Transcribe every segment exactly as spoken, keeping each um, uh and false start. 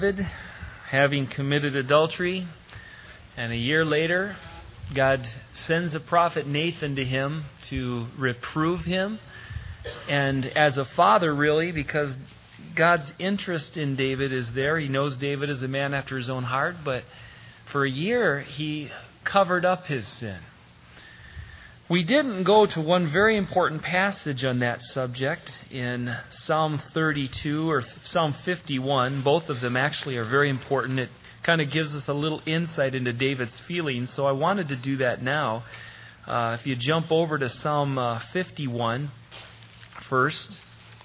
David having committed adultery, and a year later, God sends a prophet Nathan to him to reprove him. And as a father, really, because God's interest in David is there. He knows David is a man after his own heart, but for a year, he covered up his sin. We didn't go to one very important passage on that subject in Psalm thirty-two or Psalm fifty-one. Both of them actually are very important. It kind of gives us a little insight into David's feelings, so I wanted to do that now. Uh, if you jump over to Psalm uh, fifty-one first,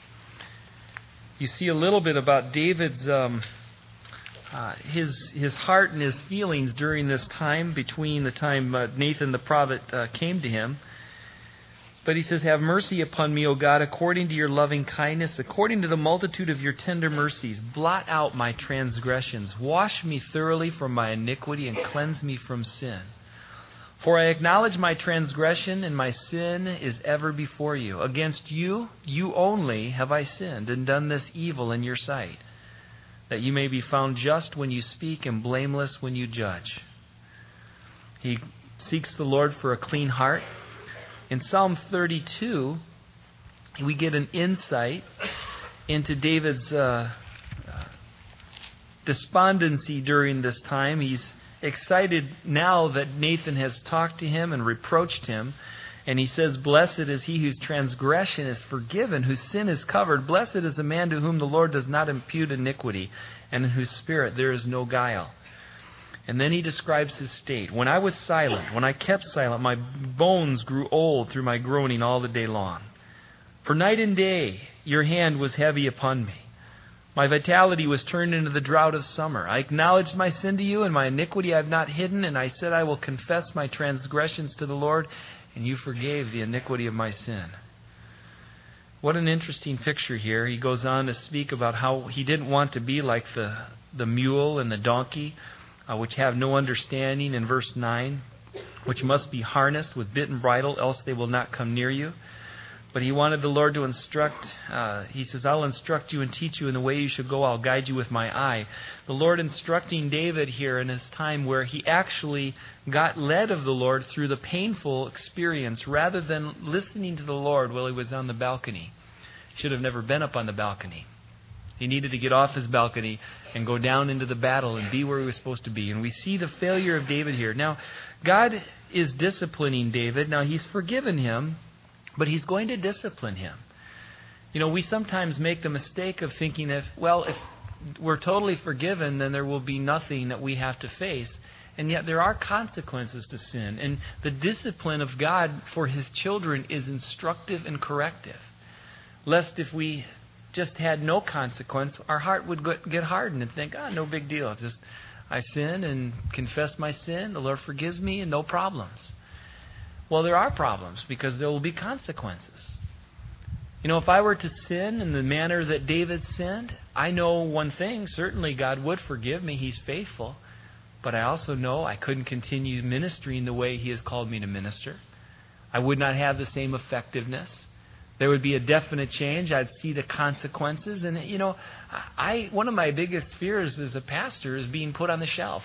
you see a little bit about David's um, uh, his his heart and his feelings during this time between the time uh, Nathan the prophet uh, came to him. But he says, "Have mercy upon me, O God, according to your loving kindness, according to the multitude of your tender mercies. Blot out my transgressions. Wash me thoroughly from my iniquity and cleanse me from sin. For I acknowledge my transgression, and my sin is ever before you. Against you, you only, have I sinned and done this evil in your sight, that you may be found just when you speak and blameless when you judge." He seeks the Lord for a clean heart. In Psalm thirty-two, we get an insight into David's uh, uh, despondency during this time. He's excited now that Nathan has talked to him and reproached him. And he says, "Blessed is he whose transgression is forgiven, whose sin is covered. Blessed is the man to whom the Lord does not impute iniquity, and in whose spirit there is no guile." And then he describes his state. "When I was silent, when I kept silent, my bones grew old through my groaning all the day long. For night and day your hand was heavy upon me. My vitality was turned into the drought of summer. I acknowledged my sin to you, and my iniquity I have not hidden. And I said, I will confess my transgressions to the Lord, and you forgave the iniquity of my sin." What an interesting picture here. He goes on to speak about how he didn't want to be like the, the mule and the donkey, uh, which have no understanding in verse nine, which must be harnessed with bit and bridle, else they will not come near you. But he wanted the Lord to instruct. Uh, he says, "I'll instruct you and teach you in the way you should go. I'll guide you with my eye." The Lord instructing David here in his time where he actually got led of the Lord through the painful experience rather than listening to the Lord while he was on the balcony. He should have never been up on the balcony. He needed to get off his balcony and go down into the battle and be where he was supposed to be. And we see the failure of David here. Now, God is disciplining David. Now, he's forgiven him, but he's going to discipline him. You know, we sometimes make the mistake of thinking that, well, if we're totally forgiven, then there will be nothing that we have to face. And yet there are consequences to sin. And the discipline of God for his children is instructive and corrective. Lest if we just had no consequence, our heart would get hardened and think, ah, no big deal. Just I sin and confess my sin. The Lord forgives me and no problems. Well, there are problems because there will be consequences. You know, if I were to sin in the manner that David sinned, I know one thing. Certainly God would forgive me. He's faithful. But I also know I couldn't continue ministering the way he has called me to minister. I would not have the same effectiveness. There would be a definite change. I'd see the consequences. And, you know, I one of my biggest fears as a pastor is being put on the shelf.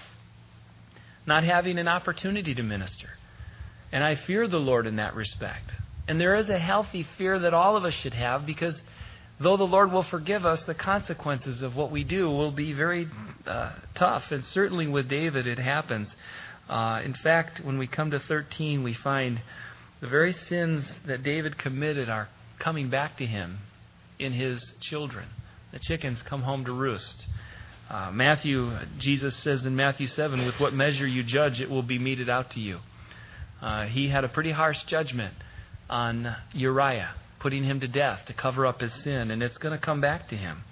Not having an opportunity to minister. And I fear the Lord in that respect. And there is a healthy fear that all of us should have, because though the Lord will forgive us, the consequences of what we do will be very uh, tough. And certainly with David it happens. Uh, in fact, when we come to thirteen, we find the very sins that David committed are coming back to him in his children. The chickens come home to roost. Uh, Matthew, Jesus says in Matthew seven, "With what measure you judge, it will be meted out to you." Uh, he had a pretty harsh judgment on Uriah, putting him to death to cover up his sin, and it's going to come back to him.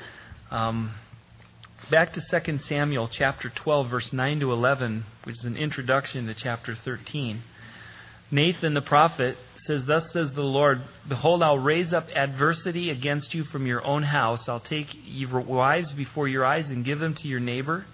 Um, back to Second Samuel chapter twelve, verse nine to eleven, which is an introduction to chapter thirteen. Nathan the prophet says, "Thus says the Lord, behold, I'll raise up adversity against you from your own house. I'll take your wives before your eyes and give them to your neighbor.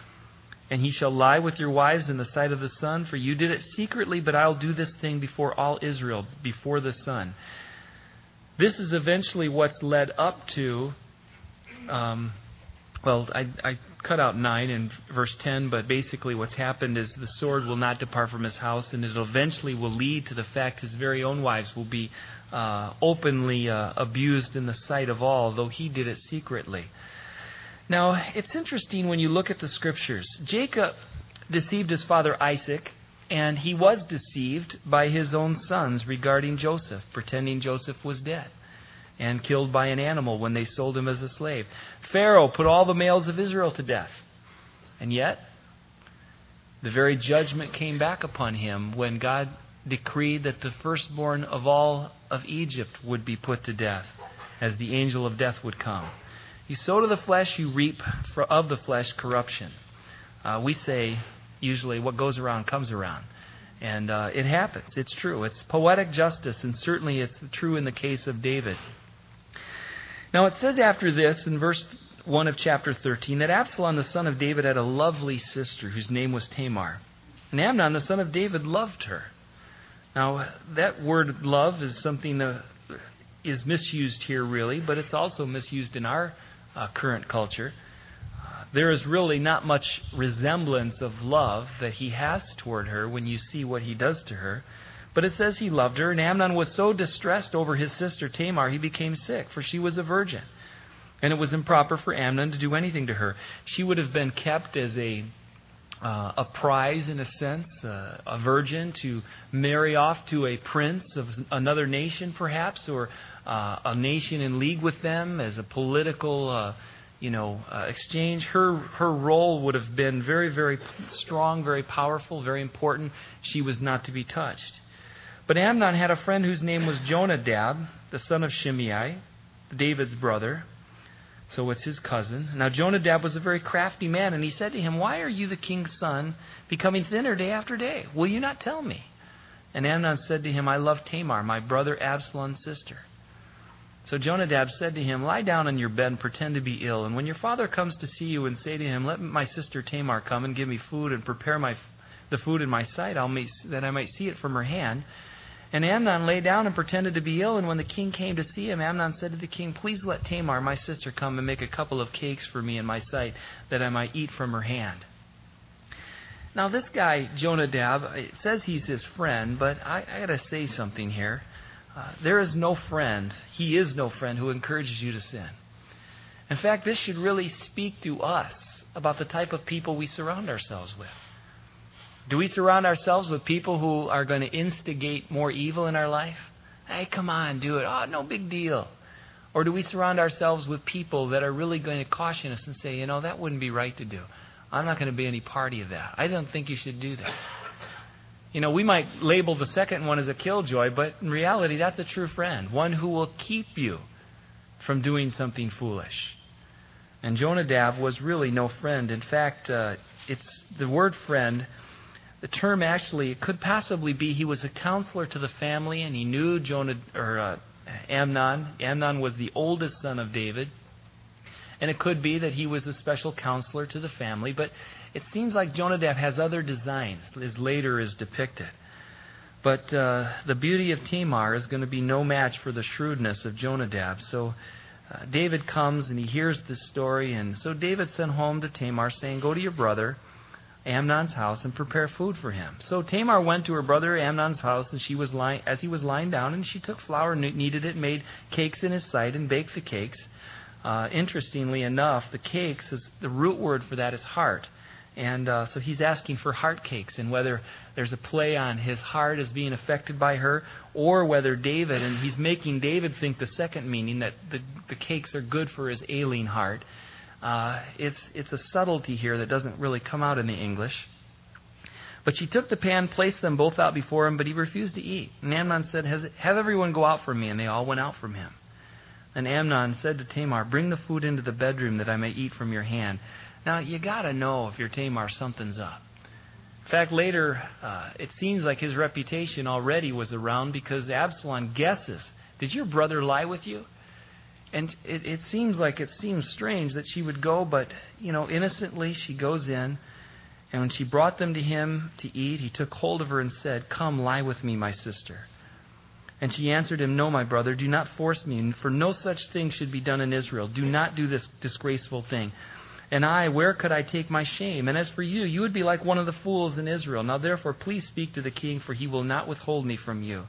And he shall lie with your wives in the sight of the sun. For you did it secretly, but I'll do this thing before all Israel, before the sun." This is eventually what's led up to um, well, I, I cut out nine in verse ten, but basically what's happened is the sword will not depart from his house, and it eventually will lead to the fact his very own wives will be uh, openly uh, abused in the sight of all, though he did it secretly. Now, it's interesting when you look at the Scriptures. Jacob deceived his father Isaac, and he was deceived by his own sons regarding Joseph, pretending Joseph was dead and killed by an animal when they sold him as a slave. Pharaoh put all the males of Israel to death. And yet, the very judgment came back upon him when God decreed that the firstborn of all of Egypt would be put to death, as the angel of death would come. You sow to the flesh, you reap of the flesh corruption. Uh, we say, usually, what goes around comes around. And uh, it happens. It's true. It's poetic justice, and certainly it's true in the case of David. Now it says after this, in verse one of chapter thirteen, that Absalom, the son of David, had a lovely sister whose name was Tamar. And Amnon, the son of David, loved her. Now, that word love is something that is misused here, really, but it's also misused in our uh, current culture. Uh, there is really not much resemblance of love that he has toward her when you see what he does to her. But it says he loved her, and Amnon was so distressed over his sister Tamar, he became sick, for she was a virgin. And it was improper for Amnon to do anything to her. She would have been kept as a uh, a prize, in a sense, uh, a virgin, to marry off to a prince of another nation, perhaps, or uh, a nation in league with them as a political uh, you know, uh, exchange. Her her role would have been very, very strong, very powerful, very important. She was not to be touched. But Amnon had a friend whose name was Jonadab, the son of Shimei, David's brother. So it's his cousin. Now Jonadab was a very crafty man, and he said to him, "Why are you, the king's son, becoming thinner day after day? Will you not tell me?" And Amnon said to him, "I love Tamar, my brother Absalom's sister." So Jonadab said to him, "Lie down on your bed and pretend to be ill. And when your father comes to see you and say to him, 'Let my sister Tamar come and give me food and prepare my the food in my sight, I'll make, that I might see it from her hand.'" And Amnon lay down and pretended to be ill. And when the king came to see him, Amnon said to the king, "Please let Tamar, my sister, come and make a couple of cakes for me in my sight, that I might eat from her hand." Now this guy, Jonadab, it says he's his friend, but I, I got to say something here. Uh, there is no friend, he is no friend, who encourages you to sin. In fact, this should really speak to us about the type of people we surround ourselves with. Do we surround ourselves with people who are going to instigate more evil in our life? Hey, come on, do it. Oh, no big deal. Or do we surround ourselves with people that are really going to caution us and say, you know, that wouldn't be right to do. I'm not going to be any party of that. I don't think you should do that. You know, we might label the second one as a killjoy, but in reality, that's a true friend. One who will keep you from doing something foolish. And Jonadab was really no friend. In fact, uh, it's the word friend. The term actually, it could possibly be he was a counselor to the family, and he knew Jonah, or uh, Amnon. Amnon was the oldest son of David. And it could be that he was a special counselor to the family. But it seems like Jonadab has other designs, as later is depicted. But uh, the beauty of Tamar is going to be no match for the shrewdness of Jonadab. So uh, David comes and he hears this story. And so David sent home to Tamar saying, "Go to your brother Amnon's house and prepare food for him." So Tamar went to her brother Amnon's house, and she was lying, as he was lying down, and she took flour, kneaded it, made cakes in his sight, and baked the cakes. Uh, interestingly enough, the cakes, is the root word for that is heart. And uh, so he's asking for heart cakes, and whether there's a play on his heart as being affected by her, or whether David, and he's making David think the second meaning, that the, the cakes are good for his ailing heart. Uh, it's it's a subtlety here that doesn't really come out in the English. But she took the pan, placed them both out before him, but he refused to eat. And Amnon said, Has, have everyone go out from me. And they all went out from him. And Amnon said to Tamar, "Bring the food into the bedroom that I may eat from your hand." Now, you got to know if you're Tamar, something's up. In fact, later, uh, it seems like his reputation already was around, because Absalom guesses, "Did your brother lie with you?" And it, it seems like it seems strange that she would go, but, you know, innocently she goes in. And when she brought them to him to eat, he took hold of her and said, "Come, lie with me, my sister." And she answered him, "No, my brother, do not force me, for no such thing should be done in Israel. Do not do this disgraceful thing." And I, where could I take my shame? And as for you, you would be like one of the fools in Israel. Now therefore, please speak to the king, for he will not withhold me from you.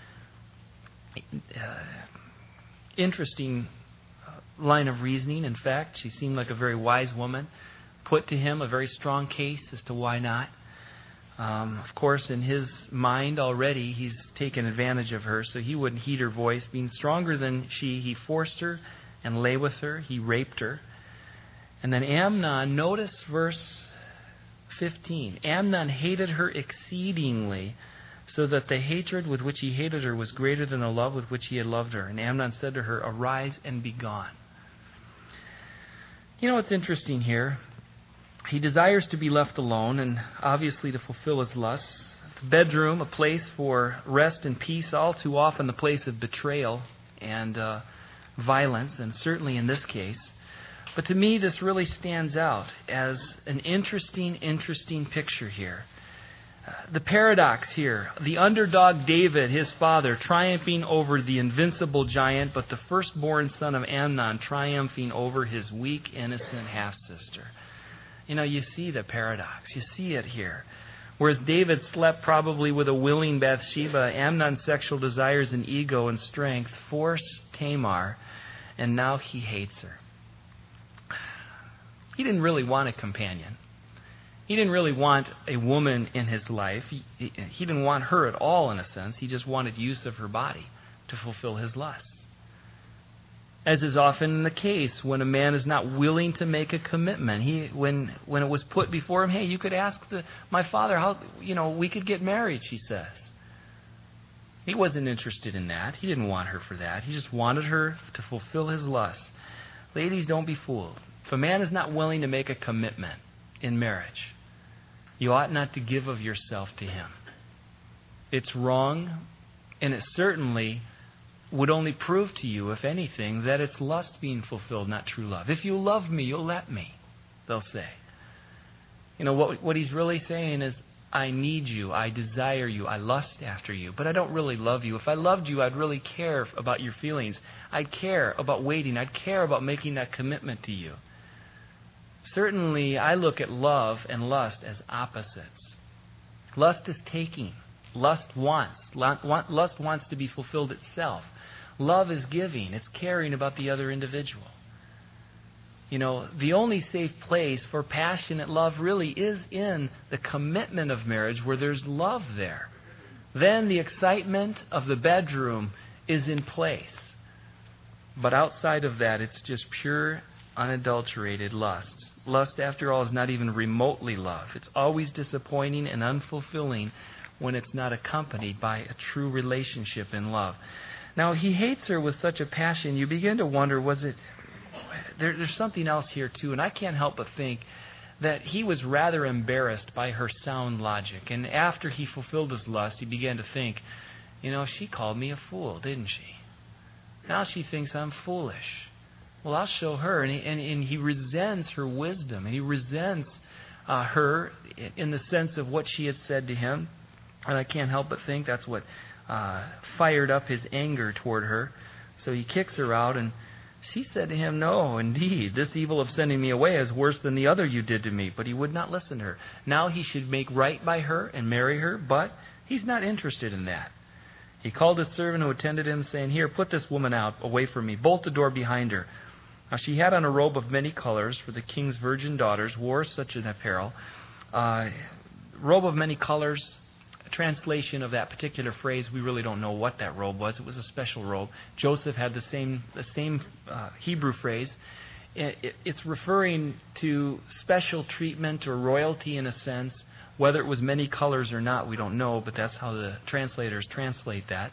Uh, interesting line of reasoning. In fact, she seemed like a very wise woman. Put to him a very strong case as to why not. Um, of course, in his mind already, he's taken advantage of her, so he wouldn't heed her voice. Being stronger than she, he forced her and lay with her. He raped her. And then Amnon, notice verse fifteen. Amnon hated her exceedingly, so that the hatred with which he hated her was greater than the love with which he had loved her. And Amnon said to her, arise and be gone. You know what's interesting here? He desires to be left alone, and obviously to fulfill his lusts. The bedroom, a place for rest and peace, all too often the place of betrayal and uh, violence, and certainly in this case. But to me, this really stands out as an interesting, interesting picture here. Uh, the paradox here, the underdog David, his father, triumphing over the invincible giant, but the firstborn son of Amnon triumphing over his weak, innocent half-sister. You know, you see the paradox. You see it here. Whereas David slept probably with a willing Bathsheba, Amnon's sexual desires and ego and strength forced Tamar, and now he hates her. He didn't really want a companion. He didn't really want a woman in his life. He, he, he didn't want her at all, in a sense. He just wanted use of her body to fulfill his lusts. As is often the case when a man is not willing to make a commitment. He, when when it was put before him, hey, you could ask the, my father how, you know, we could get married, she says. He wasn't interested in that. He didn't want her for that. He just wanted her to fulfill his lusts. Ladies, don't be fooled. If a man is not willing to make a commitment in marriage, you ought not to give of yourself to him. It's wrong, and it certainly would only prove to you, if anything, that it's lust being fulfilled, not true love. If you love me, you'll let me, they'll say. You know, what, what he's really saying is, I need you, I desire you, I lust after you, but I don't really love you. If I loved you, I'd really care about your feelings. I'd care about waiting. I'd care about making that commitment to you. Certainly, I look at love and lust as opposites. Lust is taking. Lust wants. Lust wants to be fulfilled itself. Love is giving. It's caring about the other individual. You know, the only safe place for passionate love really is in the commitment of marriage where there's love there. Then the excitement of the bedroom is in place. But outside of that, it's just pure, unadulterated lust. Lust, after all, is not even remotely love. It's always disappointing and unfulfilling when it's not accompanied by a true relationship in love. Now, he hates her with such a passion, you begin to wonder, was it... There, there's something else here, too, and I can't help but think that he was rather embarrassed by her sound logic. And after he fulfilled his lust, he began to think, you know, she called me a fool, didn't she? Now she thinks I'm foolish. Well, I'll show her. And he, and, and he resents her wisdom. And he resents uh, her in the sense of what she had said to him. And I can't help but think that's what uh, fired up his anger toward her. So he kicks her out, and she said to him, no, indeed, this evil of sending me away is worse than the other you did to me. But he would not listen to her. Now he should make right by her and marry her, but he's not interested in that. He called his servant who attended him, saying, here, put this woman out, away from me. Bolt the door behind her. Now she had on a robe of many colors, for the king's virgin daughters wore such an apparel. Uh, robe of many colors, a translation of that particular phrase, we really don't know what that robe was. It was a special robe. Joseph had the same the same uh, Hebrew phrase. It, it, it's referring to special treatment or royalty in a sense. Whether it was many colors or not, we don't know, but that's how the translators translate that.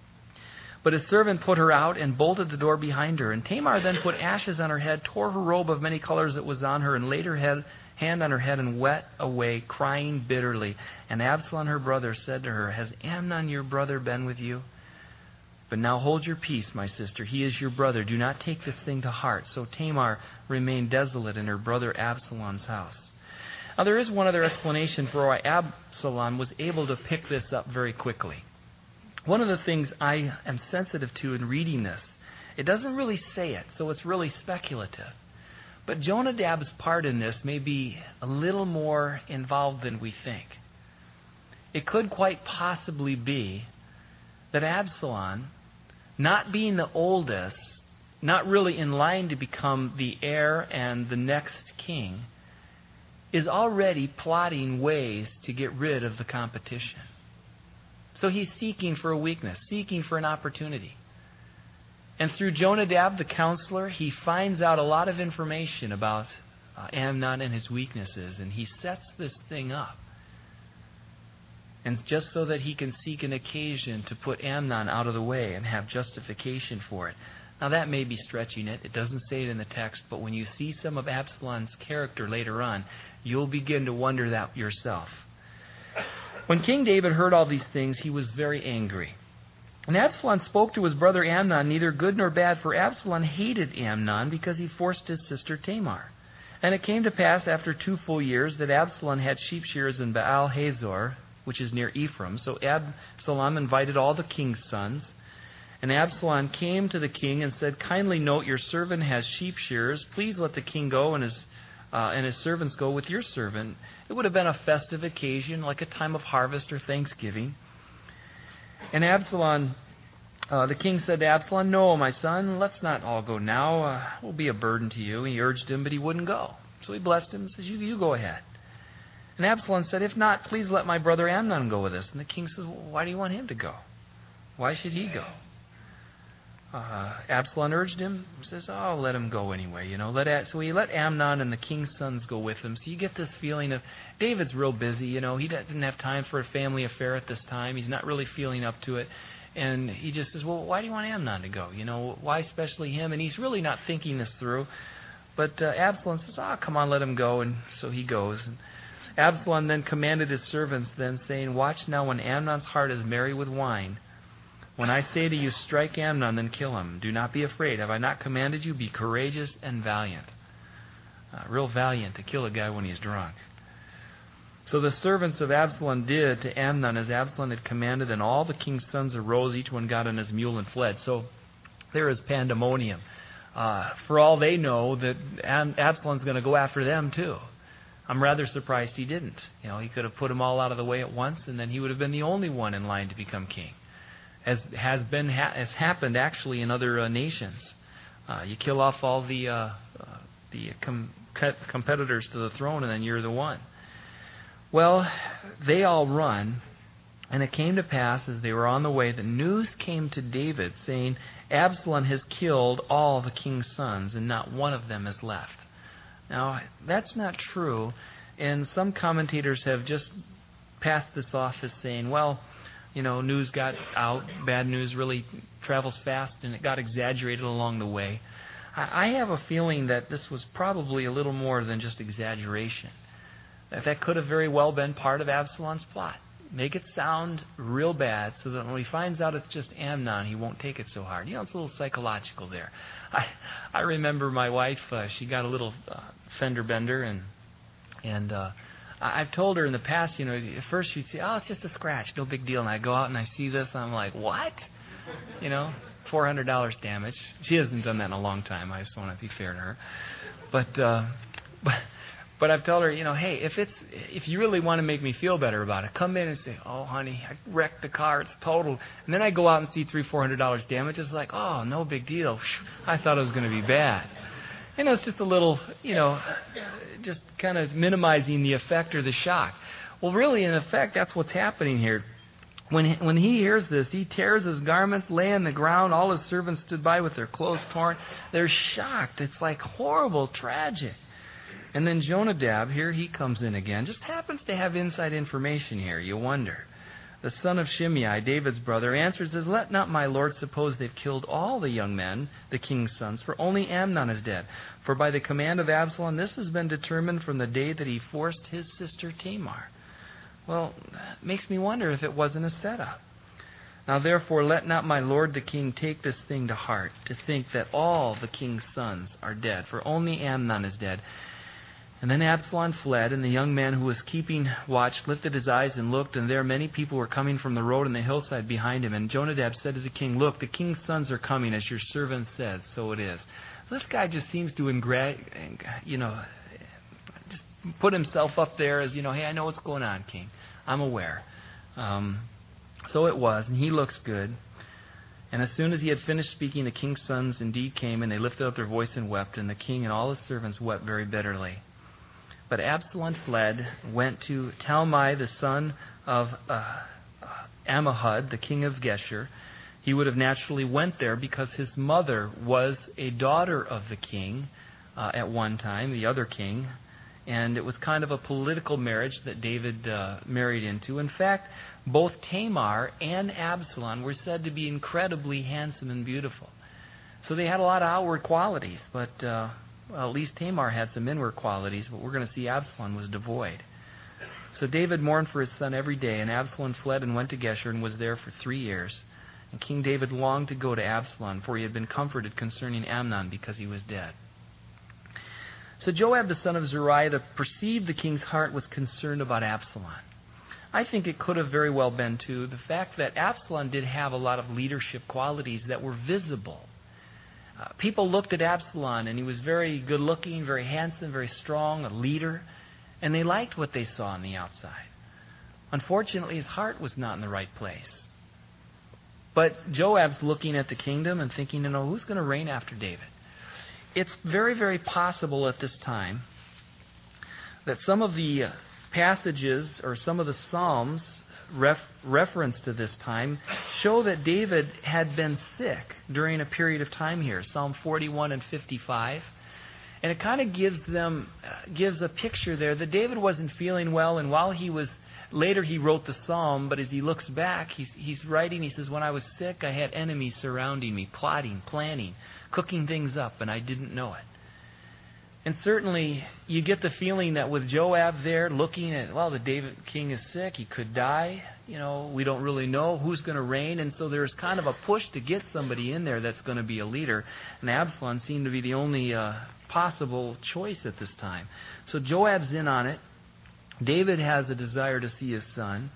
But his servant put her out and bolted the door behind her. And Tamar then put ashes on her head, tore her robe of many colors that was on her, and laid her head, hand on her head and went away, crying bitterly. And Absalom, her brother, said to her, has Amnon, your brother, been with you? But now hold your peace, my sister. He is your brother. Do not take this thing to heart. So Tamar remained desolate in her brother Absalom's house. Now, there is one other explanation for why Absalom was able to pick this up very quickly. One of the things I am sensitive to in reading this, it doesn't really say it, so it's really speculative. But Jonadab's part in this may be a little more involved than we think. It could quite possibly be that Absalom, not being the oldest, not really in line to become the heir and the next king, is already plotting ways to get rid of the competition. So he's seeking for a weakness, seeking for an opportunity. And through Jonadab, the counselor, he finds out a lot of information about uh, Amnon and his weaknesses, and he sets this thing up. And just so that he can seek an occasion to put Amnon out of the way and have justification for it. Now that may be stretching it. It doesn't say it in the text, but when you see some of Absalom's character later on, you'll begin to wonder that yourself. When King David heard all these things, he was very angry. And Absalom spoke to his brother Amnon, neither good nor bad, for Absalom hated Amnon because he forced his sister Tamar. And it came to pass after two full years that Absalom had sheep shearers in Baal Hazor, which is near Ephraim. So Absalom invited all the king's sons. And Absalom came to the king and said, "Kindly note, your servant has sheep shearers. Please let the king go and his uh, and his servants go with your servant." It would have been a festive occasion, like a time of harvest or Thanksgiving. And Absalom, uh, the king said to Absalom, "No, my son, let's not all go now. Uh, it will be a burden to you." He urged him, but he wouldn't go. So he blessed him and says, you, you go ahead. And Absalom said, "If not, please let my brother Amnon go with us." And the king says, "Well, why do you want him to go? Why should he go?" Uh, Absalom urged him. He says, "Oh, let him go anyway." You know, let so he let Amnon and the king's sons go with him. So you get this feeling of David's real busy. You know, he doesn't have time for a family affair at this time. He's not really feeling up to it, and he just says, "Well, why do you want Amnon to go? You know, why especially him?" And he's really not thinking this through. But uh, Absalom says, "Oh, come on, let him go." And so he goes. And Absalom then commanded his servants, then saying, "Watch now when Amnon's heart is merry with wine. When I say to you, strike Amnon, then kill him. Do not be afraid. Have I not commanded you? Be courageous and valiant." Uh, real valiant to kill a guy when he's drunk. So the servants of Absalom did to Amnon as Absalom had commanded, and all the king's sons arose, each one got on his mule and fled. So there is pandemonium. Uh, for all they know, that Absalom's going to go after them too. I'm rather surprised he didn't. You know, he could have put them all out of the way at once, and then he would have been the only one in line to become king. As has been ha- has happened actually in other uh, nations. Uh, you kill off all the uh, uh, the com- competitors to the throne, and then you're the one. Well, they all run, and it came to pass as they were on the way, the news came to David saying, "Absalom has killed all the king's sons, and not one of them is left." Now, that's not true, and some commentators have just passed this off as saying, well, you know, news got out, bad news really travels fast, and it got exaggerated along the way. I have a feeling that this was probably a little more than just exaggeration. That that could have very well been part of Absalom's plot. Make it sound real bad so that when he finds out it's just Amnon, he won't take it so hard. You know, it's a little psychological there. I I remember my wife, uh, she got a little uh, fender bender, and and uh, I've told her in the past, you know, at first she'd say, "Oh, it's just a scratch, no big deal." And I go out and I see this, and I'm like, "What?" You know, four hundred dollars damage. She hasn't done that in a long time. I just want to be fair to her. But, uh, but, but I've told her, you know, hey, if it's if you really want to make me feel better about it, come in and say, "Oh, honey, I wrecked the car. It's totaled." And then I go out and see three, four hundred dollars damage. It's like, "Oh, no big deal. I thought it was going to be bad." You know, it's just a little, you know, just kind of minimizing the effect or the shock. Well, really, in effect, that's what's happening here. When he, when he hears this, he tears his garments, lay on the ground. All his servants stood by with their clothes torn. They're shocked. It's like horrible, tragic. And then Jonadab, here he comes in again. Just happens to have inside information here. You wonder. The son of Shimei, David's brother, answers, says, "Let not my lord suppose they've killed all the young men, the king's sons, for only Amnon is dead. For by the command of Absalom, this has been determined from the day that he forced his sister Tamar." Well, that makes me wonder if it wasn't a setup. "Now therefore let not my lord the king take this thing to heart, to think that all the king's sons are dead, for only Amnon is dead." And then Absalom fled, and the young man who was keeping watch lifted his eyes and looked, and there many people were coming from the road and the hillside behind him. And Jonadab said to the king, "Look, the king's sons are coming, as your servant said, so it is." This guy just seems to, ingra- you know, just put himself up there as, you know, hey, I know what's going on, King. I'm aware. Um, so it was, and he looks good. And as soon as he had finished speaking, the king's sons indeed came, and they lifted up their voice and wept, and the king and all his servants wept very bitterly. But Absalom fled, went to Talmai, the son of uh, Ammihud, the king of Geshur. He would have naturally went there because his mother was a daughter of the king uh, at one time, the other king. And it was kind of a political marriage that David uh, married into. In fact, both Tamar and Absalom were said to be incredibly handsome and beautiful. So they had a lot of outward qualities, but uh, well, at least Tamar had some inward qualities, but we're going to see Absalom was devoid. So David mourned for his son every day, and Absalom fled and went to Geshur and was there for three years. And King David longed to go to Absalom, for he had been comforted concerning Amnon because he was dead. So Joab, the son of Zeruiah, perceived the king's heart was concerned about Absalom. I think it could have very well been, too, the fact that Absalom did have a lot of leadership qualities that were visible. Uh, people looked at Absalom, and he was very good-looking, very handsome, very strong, a leader, and they liked what they saw on the outside. Unfortunately, his heart was not in the right place. But Joab's looking at the kingdom and thinking, you know, who's going to reign after David? It's very, very possible at this time that some of the passages or some of the Psalms ref, reference to this time show that David had been sick during a period of time here. Psalm forty-one and fifty-five. And it kind of gives them, uh, gives a picture there that David wasn't feeling well, and while he was, later he wrote the psalm, but as he looks back, he's, he's writing, he says, when I was sick, I had enemies surrounding me, plotting, planning, cooking things up, and I didn't know it. And certainly, you get the feeling that with Joab there looking at, well, the David king is sick, he could die, you know, we don't really know who's going to reign, and so there's kind of a push to get somebody in there that's going to be a leader, and Absalom seemed to be the only uh, possible choice at this time. So Joab's in on it. David has a desire to see his son.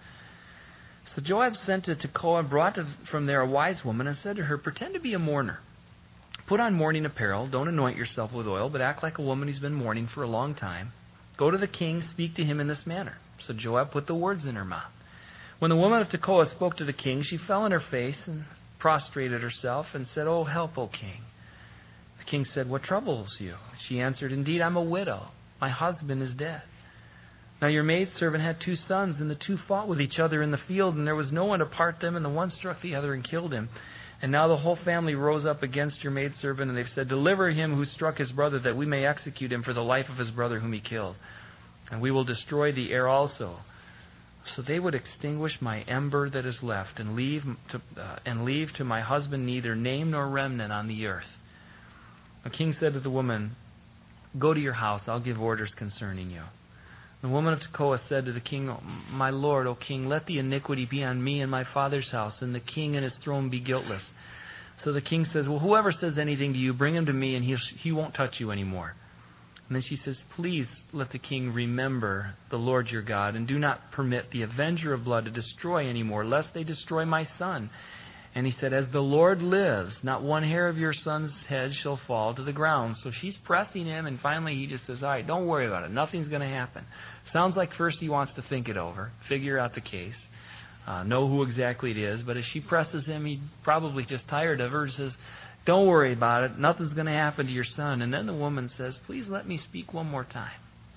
So Joab sent to Tekoa and brought to, from there a wise woman and said to her, pretend to be a mourner. Put on mourning apparel. Don't anoint yourself with oil, but act like a woman who's been mourning for a long time. Go to the king, speak to him in this manner. So Joab put the words in her mouth. When the woman of Tekoa spoke to the king, she fell on her face and prostrated herself and said, Oh, help, O king. The king said, What troubles you? She answered, Indeed, I'm a widow. My husband is dead. Now your maidservant had two sons, and the two fought with each other in the field, and there was no one to part them, and the one struck the other and killed him. And now the whole family rose up against your maidservant, and they've said, Deliver him who struck his brother, that we may execute him for the life of his brother whom he killed. And we will destroy the heir also. So they would extinguish my ember that is left, and leave to, uh, and leave to my husband neither name nor remnant on the earth. The king said to the woman, Go to your house, I'll give orders concerning you. The woman of Tekoa said to the king, My lord, O king, let the iniquity be on me and my father's house, and the king and his throne be guiltless. So the king says, Well, whoever says anything to you, bring him to me, and he he won't touch you anymore. And then she says, Please let the king remember the Lord your God, and do not permit the avenger of blood to destroy anymore, lest they destroy my son. And he said, As the Lord lives, not one hair of your son's head shall fall to the ground. So she's pressing him, and finally he just says, All right, don't worry about it. Nothing's going to happen. Sounds like first he wants to think it over, figure out the case, uh, know who exactly it is. But as she presses him, he's probably just tired of her, says, Don't worry about it. Nothing's going to happen to your son. And then the woman says, Please let me speak one more time.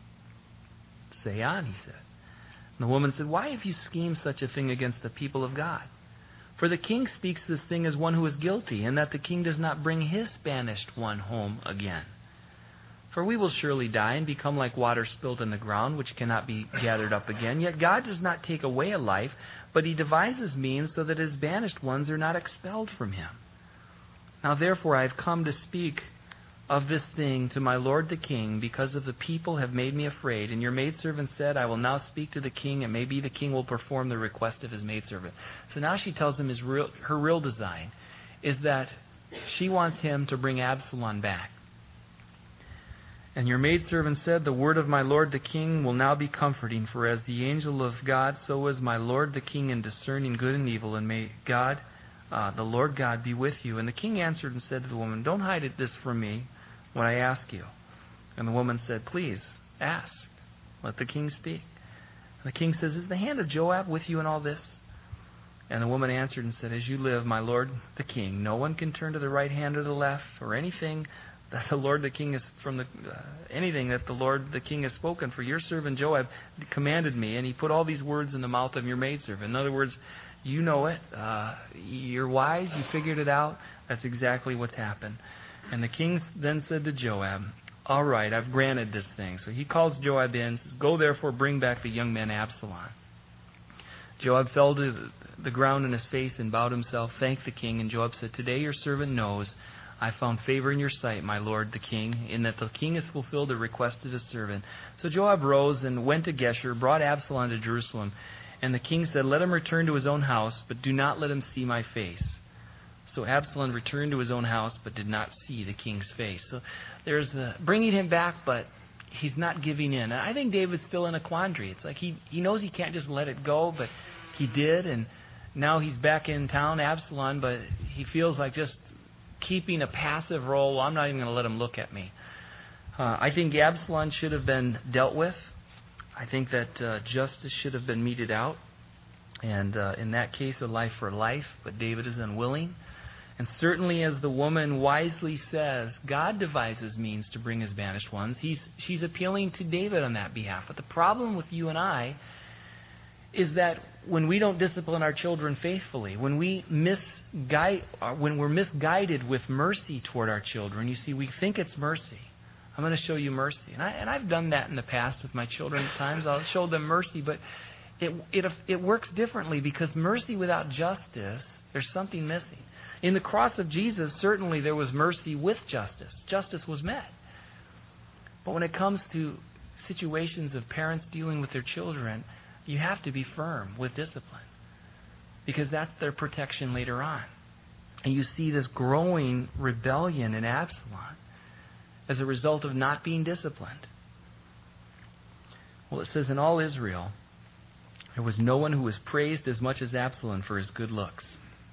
Say on, he said. And the woman said, Why have you schemed such a thing against the people of God? For the king speaks this thing as one who is guilty, and that the king does not bring his banished one home again. For we will surely die and become like water spilled in the ground, which cannot be gathered up again. Yet God does not take away a life, but he devises means so that his banished ones are not expelled from him. Now therefore I have come to speak of this thing to my lord the king, because of the people have made me afraid. And your maidservant said, I will now speak to the king, and maybe the king will perform the request of his maidservant. So now she tells him his real, her real design is that she wants him to bring Absalom back. And your maidservant said, The word of my lord the king will now be comforting, for as the angel of God, so is my lord the king in discerning good and evil, and may God, uh, the Lord God, be with you. And the king answered and said to the woman, Don't hide it this from me, when I ask you?" And the woman said, "Please, ask. Let the king speak." And the king says, "Is the hand of Joab with you in all this?" And the woman answered and said, "As you live, my lord the king, no one can turn to the right hand or the left, or anything that the Lord the king has from the uh, anything that the Lord the king has spoken. For your servant Joab commanded me, and he put all these words in the mouth of your maidservant." In other words, you know it. Uh, you're wise. You figured it out. That's exactly what's happened. And the king then said to Joab, "All right, I've granted this thing." So he calls Joab in and says, "Go therefore, bring back the young man Absalom." Joab fell to the ground on his face and bowed himself, thanked the king. And Joab said, "Today your servant knows I found favor in your sight, my lord the king, in that the king has fulfilled the request of his servant." So Joab rose and went to Geshur, brought Absalom to Jerusalem. And the king said, "Let him return to his own house, but do not let him see my face." So Absalom returned to his own house, but did not see the king's face. So there's the bringing him back, but he's not giving in. And I think David's still in a quandary. It's like he, he knows he can't just let it go, but he did. And now he's back in town, Absalom, but he feels like just keeping a passive role. Well, I'm not even going to let him look at me. Uh, I think Absalom should have been dealt with. I think that uh, justice should have been meted out. And uh, in that case, a life for life. But David is unwilling. And certainly, as the woman wisely says, God devises means to bring his banished ones. He's, she's appealing to David on that behalf. But the problem with you and I is that when we don't discipline our children faithfully, when we misguide, when we're misguided with mercy toward our children, you see, we think it's mercy. I'm going to show you mercy. And, I, and I've done that in the past with my children at times. I'll show them mercy, but it, it, it works differently because mercy without justice, there's something missing. In the cross of Jesus, certainly there was mercy with justice. Justice was met. But when it comes to situations of parents dealing with their children, you have to be firm with discipline because that's their protection later on. And you see this growing rebellion in Absalom as a result of not being disciplined. Well, it says, in all Israel, there was no one who was praised as much as Absalom for his good looks.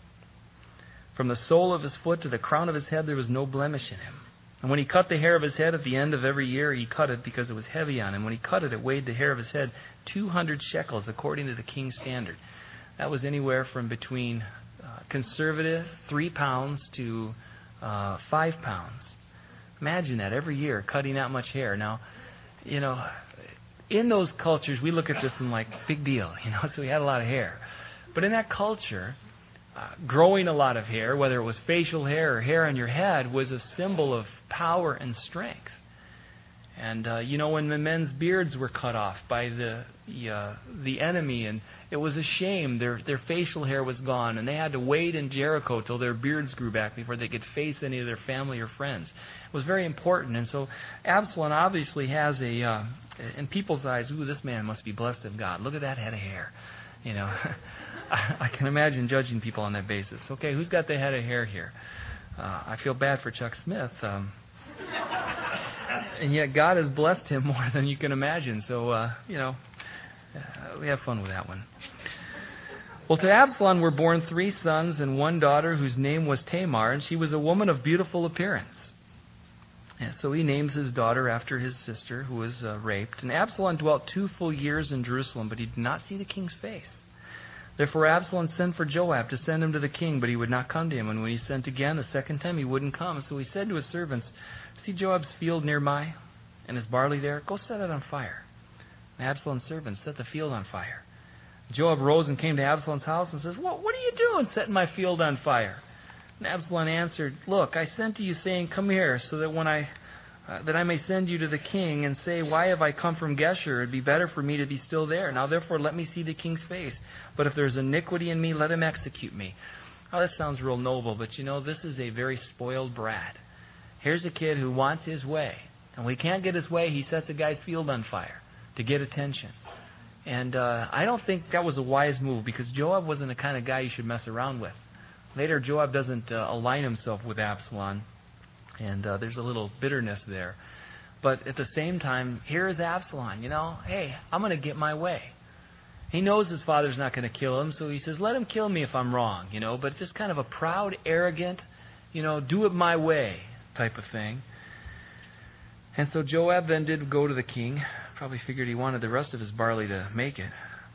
From the sole of his foot to the crown of his head, there was no blemish in him. And when he cut the hair of his head at the end of every year, he cut it because it was heavy on him. When he cut it, it weighed the hair of his head two hundred shekels, according to the king's standard. That was anywhere from between uh, conservative three pounds to uh, five pounds. Imagine that every year, cutting that much hair. Now, you know, in those cultures, we look at this and like, big deal, you know, so he had a lot of hair. But in that culture, uh, growing a lot of hair, whether it was facial hair or hair on your head, was a symbol of power and strength. And, uh, you know, when the men's beards were cut off by the the, uh, the enemy, and it was a shame, their their facial hair was gone, and they had to wait in Jericho till their beards grew back before they could face any of their family or friends. It was very important. And so Absalom obviously has a, uh, in people's eyes, ooh, this man must be blessed of God. Look at that head of hair. You know, I, I can imagine judging people on that basis. Okay, who's got the head of hair here? Uh, I feel bad for Chuck Smith. Um, and yet God has blessed him more than you can imagine. So, uh, you know, uh, we have fun with that one. Well, to Absalom were born three sons and one daughter whose name was Tamar, and she was a woman of beautiful appearance. And so he names his daughter after his sister who was uh, raped. And Absalom dwelt two full years in Jerusalem, but he did not see the king's face. Therefore Absalom sent for Joab to send him to the king, but he would not come to him. And when he sent again the second time, he wouldn't come. So he said to his servants, "See Joab's field near by, and his barley there? Go set it on fire." And Absalom's servants set the field on fire. Joab rose and came to Absalom's house and says, "What, what are you doing setting my field on fire?" And Absalom answered, "Look, I sent to you saying, 'Come here,' so that when I uh, that I may send you to the king and say, 'Why have I come from Geshur? It'd be better for me to be still there. Now therefore let me see the king's face. But if there's iniquity in me, let him execute me.'" Oh, that sounds real noble, but you know, this is a very spoiled brat. Here's a kid who wants his way. And when he can't get his way, he sets a guy's field on fire to get attention. And uh, I don't think that was a wise move, because Joab wasn't the kind of guy you should mess around with. Later, Joab doesn't uh, align himself with Absalom, and uh, there's a little bitterness there. But at the same time, here is Absalom, you know, hey, I'm going to get my way. He knows his father's not going to kill him, so he says, let him kill me if I'm wrong, you know, but just kind of a proud, arrogant, you know, do it my way type of thing. And so Joab then did go to the king. Probably figured he wanted the rest of his barley to make it.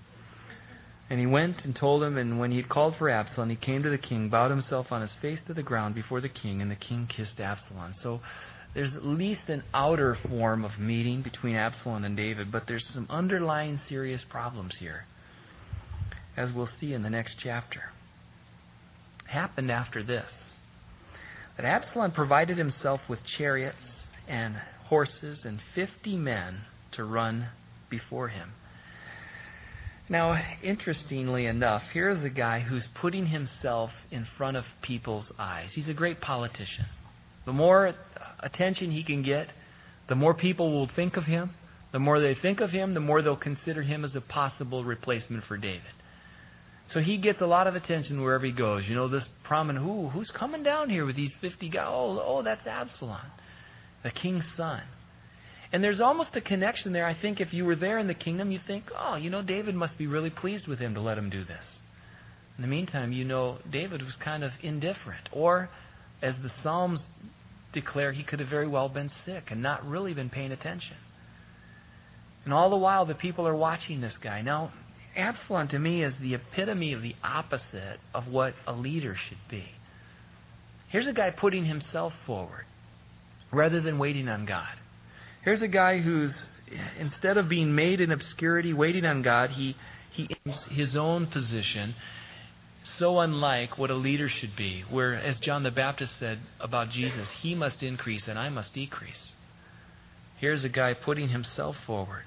And he went and told him, and when he had called for Absalom, he came to the king, bowed himself on his face to the ground before the king, and the king kissed Absalom. So there's at least an outer form of meeting between Absalom and David, but there's some underlying serious problems here, as we'll see in the next chapter. It happened after this, that Absalom provided himself with chariots and horses and fifty men to run before him. Now, interestingly enough, here's a guy who's putting himself in front of people's eyes. He's a great politician. The more attention he can get, the more people will think of him. The more they think of him, the more they'll consider him as a possible replacement for David. So he gets a lot of attention wherever he goes. You know, this prominent, who, who's coming down here with these fifty guys? Oh, oh, that's Absalom, the king's son. And there's almost a connection there. I think if you were there in the kingdom, you think, oh, you know, David must be really pleased with him to let him do this. In the meantime, you know, David was kind of indifferent. Or, as the Psalms declare, he could have very well been sick and not really been paying attention. And all the while, the people are watching this guy. Now, Absalom to me is the epitome of the opposite of what a leader should be. Here's a guy putting himself forward rather than waiting on God. Here's a guy who's, instead of being made in obscurity, waiting on God, he, he aims his own position, so unlike what a leader should be, where, as John the Baptist said about Jesus, he must increase and I must decrease. Here's a guy putting himself forward.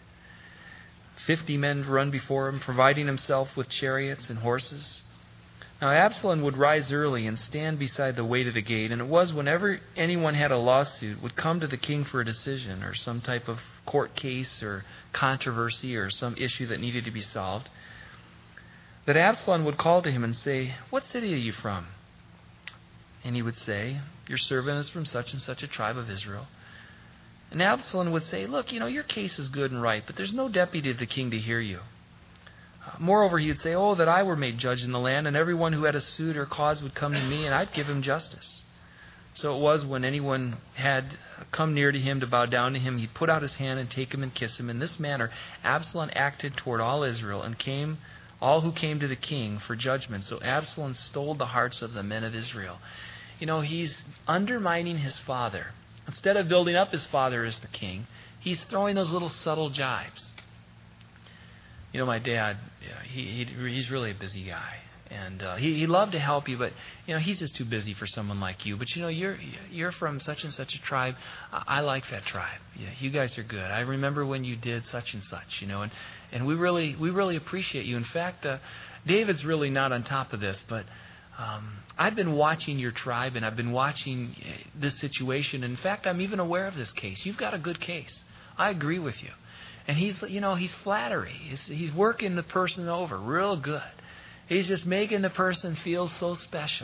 Fifty men run before him, providing himself with chariots and horses. Now Absalom would rise early and stand beside the way to the gate, and it was whenever anyone had a lawsuit, would come to the king for a decision or some type of court case or controversy or some issue that needed to be solved, that Absalom would call to him and say, "What city are you from?" And he would say, "Your servant is from such and such a tribe of Israel." And Absalom would say, "Look, you know, your case is good and right, but there's no deputy of the king to hear you." Moreover, he would say, "Oh, that I were made judge in the land, and everyone who had a suit or cause would come to me, and I'd give him justice." So it was when anyone had come near to him to bow down to him, he'd put out his hand and take him and kiss him. In this manner, Absalom acted toward all Israel and came, all who came to the king for judgment. So Absalom stole the hearts of the men of Israel. You know, he's undermining his father. Instead of building up his father as the king, he's throwing those little subtle jibes. You know, my dad, he, he he's really a busy guy. And uh, he, he loved to help you, but, you know, he's just too busy for someone like you. But, you know, you're you're from such and such a tribe. I, I like that tribe. Yeah, you guys are good. I remember when you did such and such, you know, and, and we really we really appreciate you. In fact, uh, David's really not on top of this, but um, I've been watching your tribe, and I've been watching this situation. In fact, I'm even aware of this case. You've got a good case. I agree with you. And he's, you know, he's flattery. He's, he's working the person over real good. He's just making the person feel so special.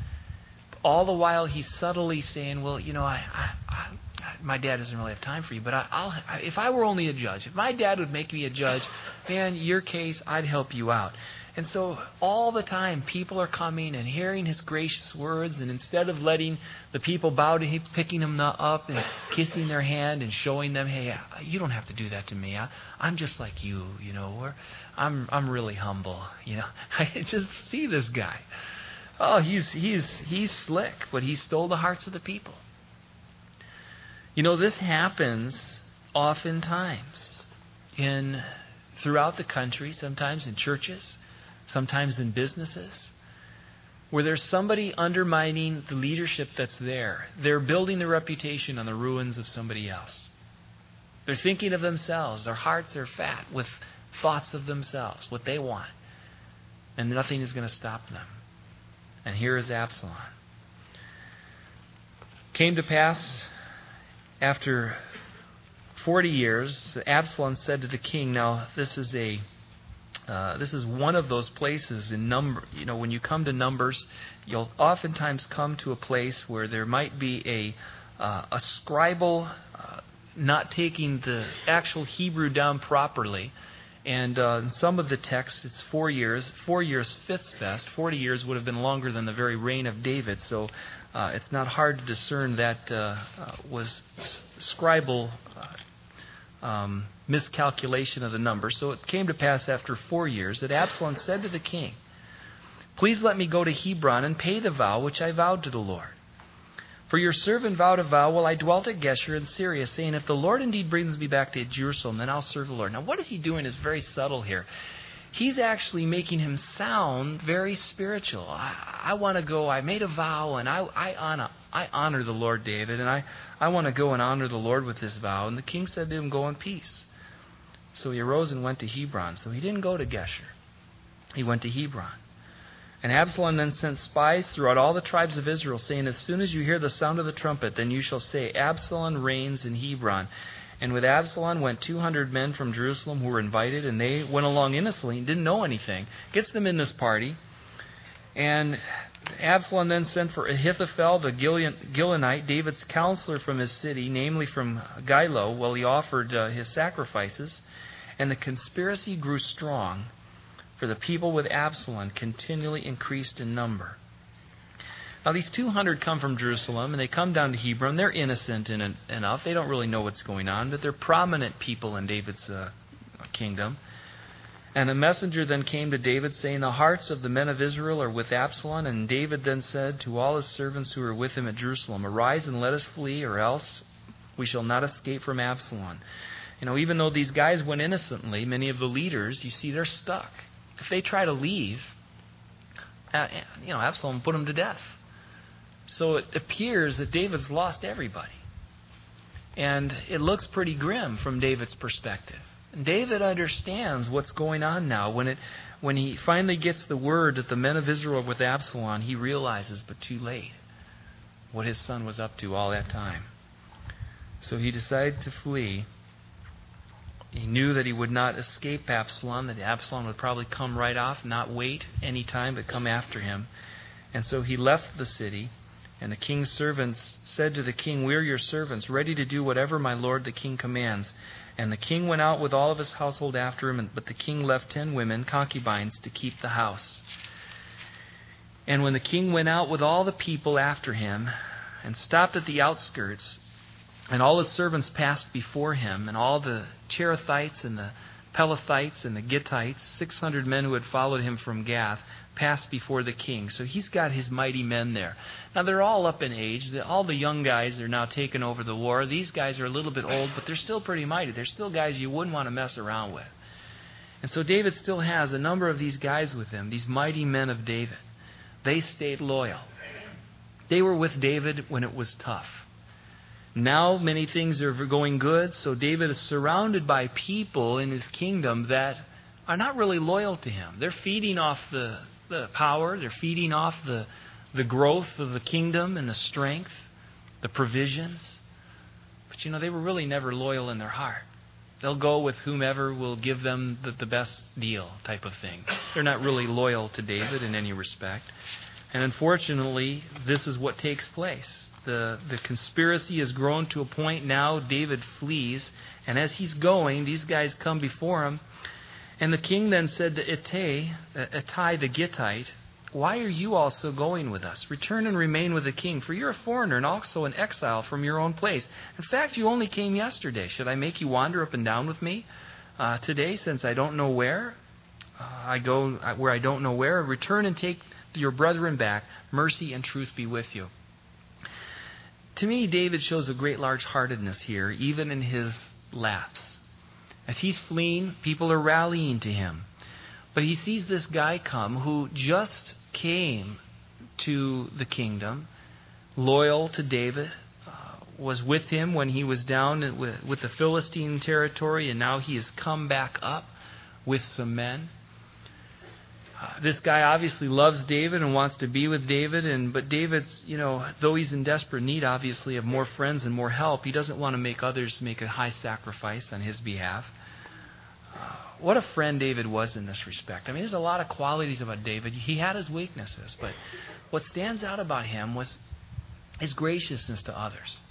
All the while, he's subtly saying, "Well, you know, I, I, I my dad doesn't really have time for you, but I, I'll, I, if I were only a judge, if my dad would make me a judge, man, your case, I'd help you out." And so all the time, people are coming and hearing his gracious words, and instead of letting the people bow to him, picking him up and kissing their hand and showing them, "Hey, you don't have to do that to me. I, I'm just like you, you know. Or I'm I'm really humble, you know." I just see this guy. Oh, he's he's he's slick, but he stole the hearts of the people. You know, this happens oftentimes in throughout the country, sometimes in churches, sometimes in businesses, where there's somebody undermining the leadership that's there. They're building their reputation on the ruins of somebody else. They're thinking of themselves. Their hearts are fat with thoughts of themselves, what they want. And nothing is going to stop them. And here is Absalom. Came to pass after forty years, Absalom said to the king, now this is a Uh, this is one of those places in number. You know, when you come to Numbers, you'll oftentimes come to a place where there might be a uh, a scribal uh, not taking the actual Hebrew down properly. And uh, in some of the texts, it's four years. Four years fits best. Forty years would have been longer than the very reign of David. So Uh, it's not hard to discern that uh, uh, was scribal uh, um, miscalculation of the number. So it came to pass after four years that Absalom said to the king, "Please let me go to Hebron and pay the vow which I vowed to the Lord. For your servant vowed a vow while I dwelt at Geshur in Syria, saying, if the Lord indeed brings me back to Jerusalem, then I'll serve the Lord." Now, what is he doing is very subtle here. He's actually making him sound very spiritual. I, I want to go, I made a vow, and I, I honor I honor the Lord, David, and I, I want to go and honor the Lord with this vow. And the king said to him, "Go in peace." So he arose and went to Hebron. So he didn't go to Geshur. He went to Hebron. And Absalom then sent spies throughout all the tribes of Israel, saying, "As soon as you hear the sound of the trumpet, then you shall say, Absalom reigns in Hebron." And with Absalom went two hundred men from Jerusalem who were invited, and they went along innocently and didn't know anything. Gets them in this party. And Absalom then sent for Ahithophel, the Gilonite, David's counselor from his city, namely from Gilo, while he offered uh, his sacrifices. And the conspiracy grew strong, for the people with Absalom continually increased in number. Now, these two hundred come from Jerusalem, and they come down to Hebron. They're innocent in, enough. They don't really know what's going on, but they're prominent people in David's uh, kingdom. And a messenger then came to David, saying, "The hearts of the men of Israel are with Absalom." And David then said to all his servants who were with him at Jerusalem, "Arise and let us flee, or else we shall not escape from Absalom." You know, even though these guys went innocently, many of the leaders, you see, they're stuck. If they try to leave, uh, you know, Absalom put them to death. So it appears that David's lost everybody. And it looks pretty grim from David's perspective. And David understands what's going on now. When it, when he finally gets the word that the men of Israel are with Absalom, he realizes, but too late, what his son was up to all that time. So he decided to flee. He knew that he would not escape Absalom, that Absalom would probably come right off, not wait any time, but come after him. And so he left the city. And the king's servants said to the king, "We are your servants, ready to do whatever my lord the king commands." And the king went out with all of his household after him, but the king left ten women, concubines, to keep the house. And when the king went out with all the people after him, and stopped at the outskirts, and all his servants passed before him, and all the Cherethites and the Pelethites and the Gittites, six hundred men who had followed him from Gath, passed before the king. So he's got his mighty men there. Now they're all up in age. All the young guys are now taking over the war. These guys are a little bit old, but they're still pretty mighty. They're still guys you wouldn't want to mess around with. And so David still has a number of these guys with him, these mighty men of David. They stayed loyal. They were with David when it was tough. Now many things are going good, so David is surrounded by people in his kingdom that are not really loyal to him. They're feeding off the, the power, they're feeding off the, the growth of the kingdom and the strength, the provisions. But you know, they were really never loyal in their heart. They'll go with whomever will give them the, the best deal type of thing. They're not really loyal to David in any respect. And unfortunately, this is what takes place. The, the conspiracy has grown to a point now. David flees. And as he's going, these guys come before him. And the king then said to Ittai, Ittai the Gittite, "Why are you also going with us? Return and remain with the king, for you're a foreigner and also an exile from your own place. In fact, you only came yesterday. Should I make you wander up and down with me uh, today, since I don't know where? Uh, I go where I don't know where. Return and take your brethren back. Mercy and truth be with you." To me, David shows a great large-heartedness here, even in his lapse. As he's fleeing, people are rallying to him. But he sees this guy come who just came to the kingdom, loyal to David, uh, was with him when he was down with, with the Philistine territory, and now he has come back up with some men. Uh, this guy obviously loves David and wants to be with David, and but David's, you know, though he's in desperate need, obviously, of more friends and more help, he doesn't want to make others make a high sacrifice on his behalf. Uh, what a friend David was in this respect. I mean, there's a lot of qualities about David. He had his weaknesses, but what stands out about him was his graciousness to others.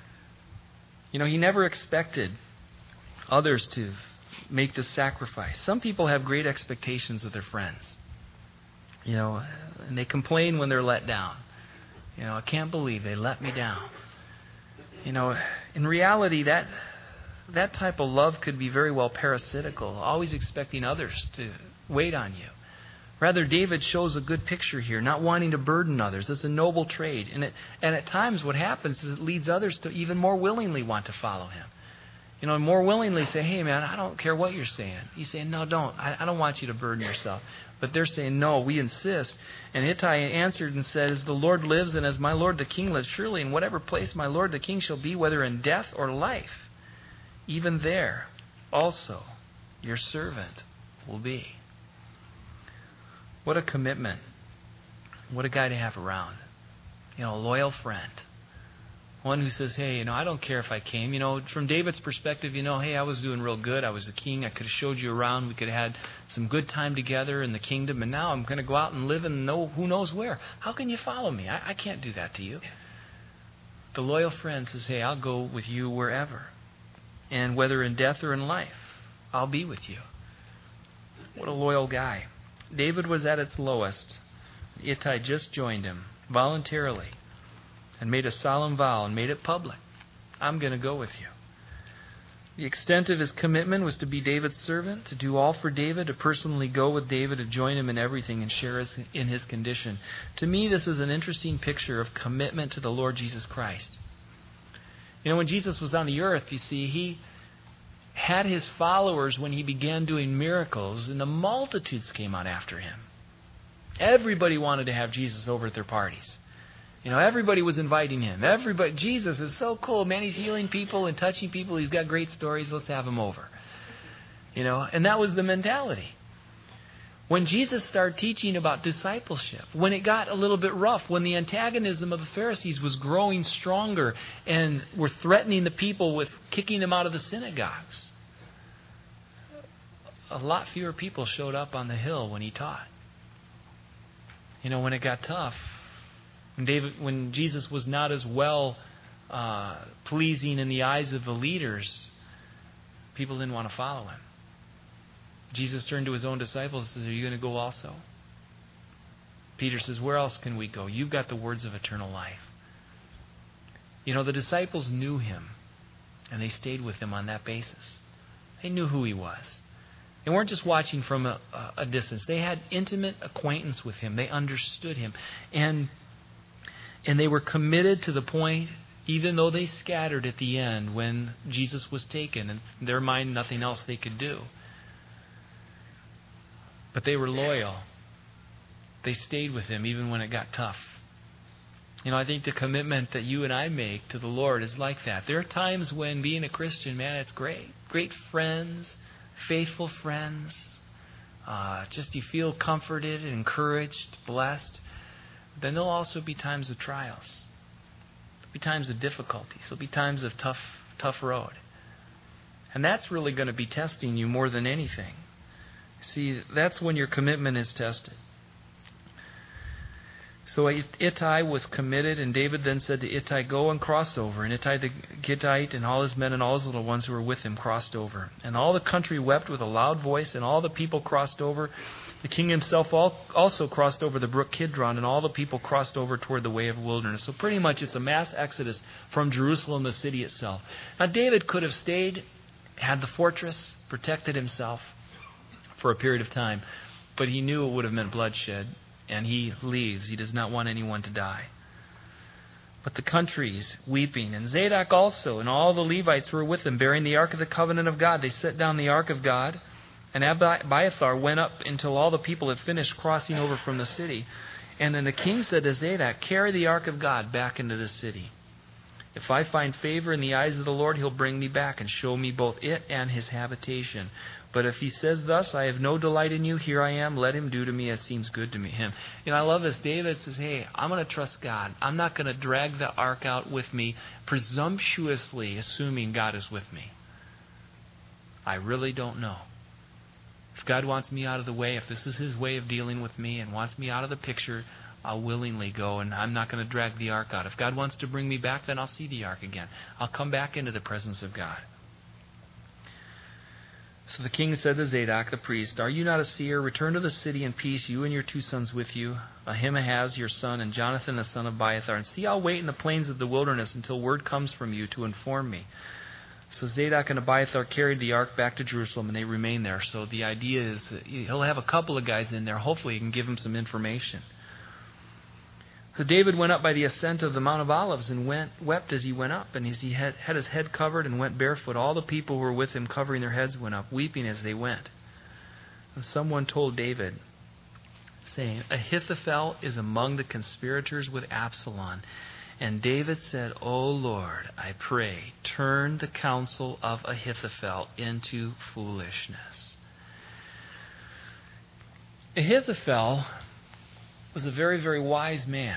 You know, he never expected others to make this sacrifice. Some people have great expectations of their friends. You know, and they complain when they're let down. You know, I can't believe they let me down. You know, in reality, that that type of love could be very well parasitical, always expecting others to wait on you. Rather, David shows a good picture here, not wanting to burden others. It's a noble trait. And, it, and at times what happens is it leads others to even more willingly want to follow him. You know, more willingly say, hey, man, I don't care what you're saying. He's saying, no, don't. I, I don't want you to burden yourself. But they're saying, no, we insist. And Ittai answered and said, as the Lord lives and as my Lord the King lives, surely in whatever place my Lord the King shall be, whether in death or life, even there also your servant will be. What a commitment. What a guy to have around. You know, a loyal friend. One who says, hey, you know, I don't care if I came. You know, from David's perspective, you know, hey, I was doing real good. I was the king. I could have showed you around. We could have had some good time together in the kingdom. And now I'm going to go out and live in no, who knows where. How can you follow me? I, I can't do that to you. The loyal friend says, hey, I'll go with you wherever. And whether in death or in life, I'll be with you. What a loyal guy. David was at its lowest. Ittai just joined him voluntarily and made a solemn vow and made it public. I'm going to go with you. The extent of his commitment was to be David's servant, to do all for David, to personally go with David, to join him in everything and share his, in his condition. To me, this is an interesting picture of commitment to the Lord Jesus Christ. You know, when Jesus was on the earth, you see, he had his followers when he began doing miracles, and the multitudes came out after him. Everybody wanted to have Jesus over at their parties. You know, everybody was inviting him. Everybody, Jesus is so cool, man. He's healing people and touching people. He's got great stories. Let's have him over. You know, and that was the mentality. When Jesus started teaching about discipleship, when it got a little bit rough, when the antagonism of the Pharisees was growing stronger and were threatening the people with kicking them out of the synagogues, a lot fewer people showed up on the hill when he taught. You know, when it got tough, when David, when Jesus was not as well uh, pleasing in the eyes of the leaders, people didn't want to follow him. Jesus turned to his own disciples and says, are you going to go also? Peter says, where else can we go? You've got the words of eternal life. You know, the disciples knew him, and they stayed with him on that basis. They knew who he was. They weren't just watching from a, a distance. They had intimate acquaintance with him. They understood him. And, and they were committed to the point, even though they scattered at the end when Jesus was taken, and in their mind, nothing else they could do. But they were loyal. They stayed with him even when it got tough. You know, I think the commitment that you and I make to the Lord is like that. There are times when being a Christian, man, it's great. Great friends, faithful friends. Uh, just you feel comforted, encouraged, blessed. But then there'll also be times of trials. There'll be times of difficulties. There'll be times of tough, tough road. And that's really going to be testing you more than anything. See, that's when your commitment is tested. So Ittai was committed, and David then said to Ittai, go and cross over. And Ittai the Gittite and all his men and all his little ones who were with him crossed over. And all the country wept with a loud voice, and all the people crossed over. The king himself also crossed over the brook Kidron, and all the people crossed over toward the way of wilderness. So pretty much it's a mass exodus from Jerusalem, the city itself. Now David could have stayed, had the fortress, protected himself for a period of time, but he knew it would have meant bloodshed, and he leaves. He does not want anyone to die. But the country's weeping, and Zadok also, and all the Levites were with him, bearing the ark of the covenant of God. They set down the ark of God, and Abiathar went up until all the people had finished crossing over from the city. And then the king said to Zadok, carry the ark of God back into the city. If I find favor in the eyes of the Lord, he'll bring me back and show me both it and his habitation. But if he says thus, I have no delight in you, here I am, let him do to me as seems good to me. Him. You know, I love this. David says, hey, I'm going to trust God. I'm not going to drag the ark out with me, presumptuously assuming God is with me. I really don't know. If God wants me out of the way, if this is his way of dealing with me and wants me out of the picture, I'll willingly go, and I'm not going to drag the ark out. If God wants to bring me back, then I'll see the ark again. I'll come back into the presence of God. So the king said to Zadok the priest, "Are you not a seer? Return to the city in peace, you and your two sons with you, Ahimaaz your son, and Jonathan the son of Abiathar. And see, I'll wait in the plains of the wilderness until word comes from you to inform me." So Zadok and Abiathar carried the ark back to Jerusalem, and they remained there. So the idea is that he'll have a couple of guys in there. Hopefully he can give them some information. So David went up by the ascent of the Mount of Olives and went, wept as he went up. And as he had, had his head covered and went barefoot, all the people who were with him covering their heads went up, weeping as they went. And someone told David, saying, "Ahithophel is among the conspirators with Absalom." And David said, "O Lord, I pray, turn the counsel of Ahithophel into foolishness." Ahithophel was a very, very wise man.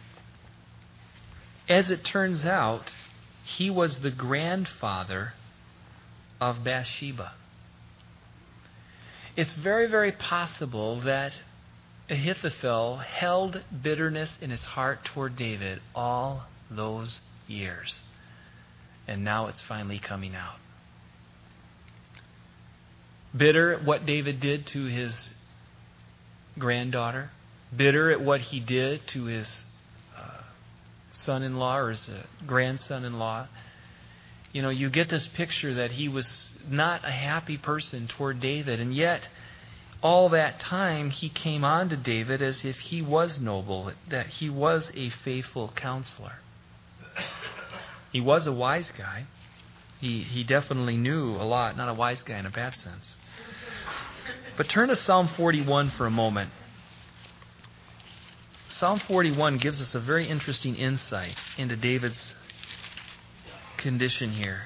As it turns out, he was the grandfather of Bathsheba. It's very, very possible that Ahithophel held bitterness in his heart toward David all those years. And now it's finally coming out. Bitter at what David did to his granddaughter. Bitter at what he did to his uh, son-in-law or his uh, grandson-in-law. You know, you get this picture that he was not a happy person toward David, and yet all that time he came on to David as if he was noble, that he was a faithful counselor. He was a wise guy. He, he definitely knew a lot, not a wise guy in a bad sense. But turn to Psalm forty-one for a moment. Psalm forty-one gives us a very interesting insight into David's condition here.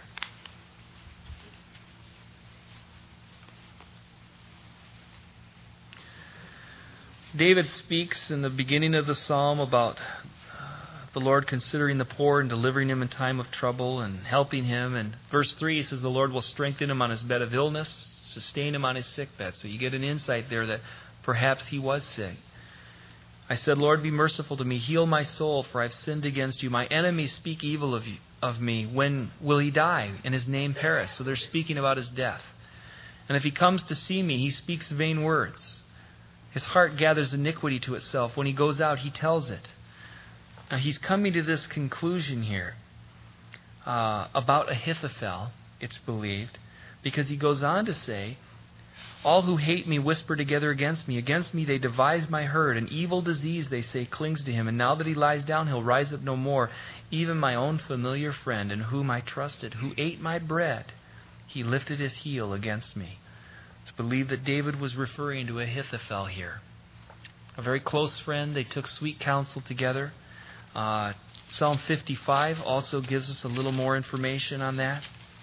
David speaks in the beginning of the psalm about uh, the Lord considering the poor and delivering him in time of trouble and helping him. And verse three, he says the Lord will strengthen him on his bed of illness, sustain him on his sick bed. So you get an insight there that perhaps he was sick. I said, "Lord, be merciful to me. Heal my soul, for I've sinned against you. My enemies speak evil of you, of me. When will he die and his name perish?" So they're speaking about his death. "And if he comes to see me, he speaks vain words. His heart gathers iniquity to itself. When he goes out, he tells it." Now he's coming to this conclusion here uh, about Ahithophel, it's believed, because he goes on to say, "All who hate me whisper together against me. Against me they devise my hurt. An evil disease, they say, clings to him. And now that he lies down, he'll rise up no more. Even my own familiar friend, in whom I trusted, who ate my bread, he lifted his heel against me." It's believed that David was referring to Ahithophel here. A very close friend. They took sweet counsel together. Uh, Psalm fifty-five also gives us a little more information on that.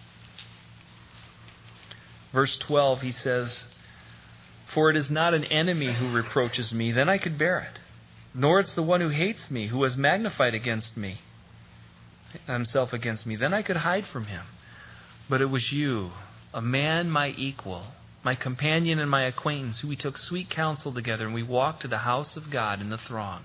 Verse twelve, he says, "For it is not an enemy who reproaches me, then I could bear it. Nor it's the one who hates me, who has magnified against me, himself against me. Then I could hide from him. But it was you, a man my equal, my companion and my acquaintance, who we took sweet counsel together, and we walked to the house of God in the throng."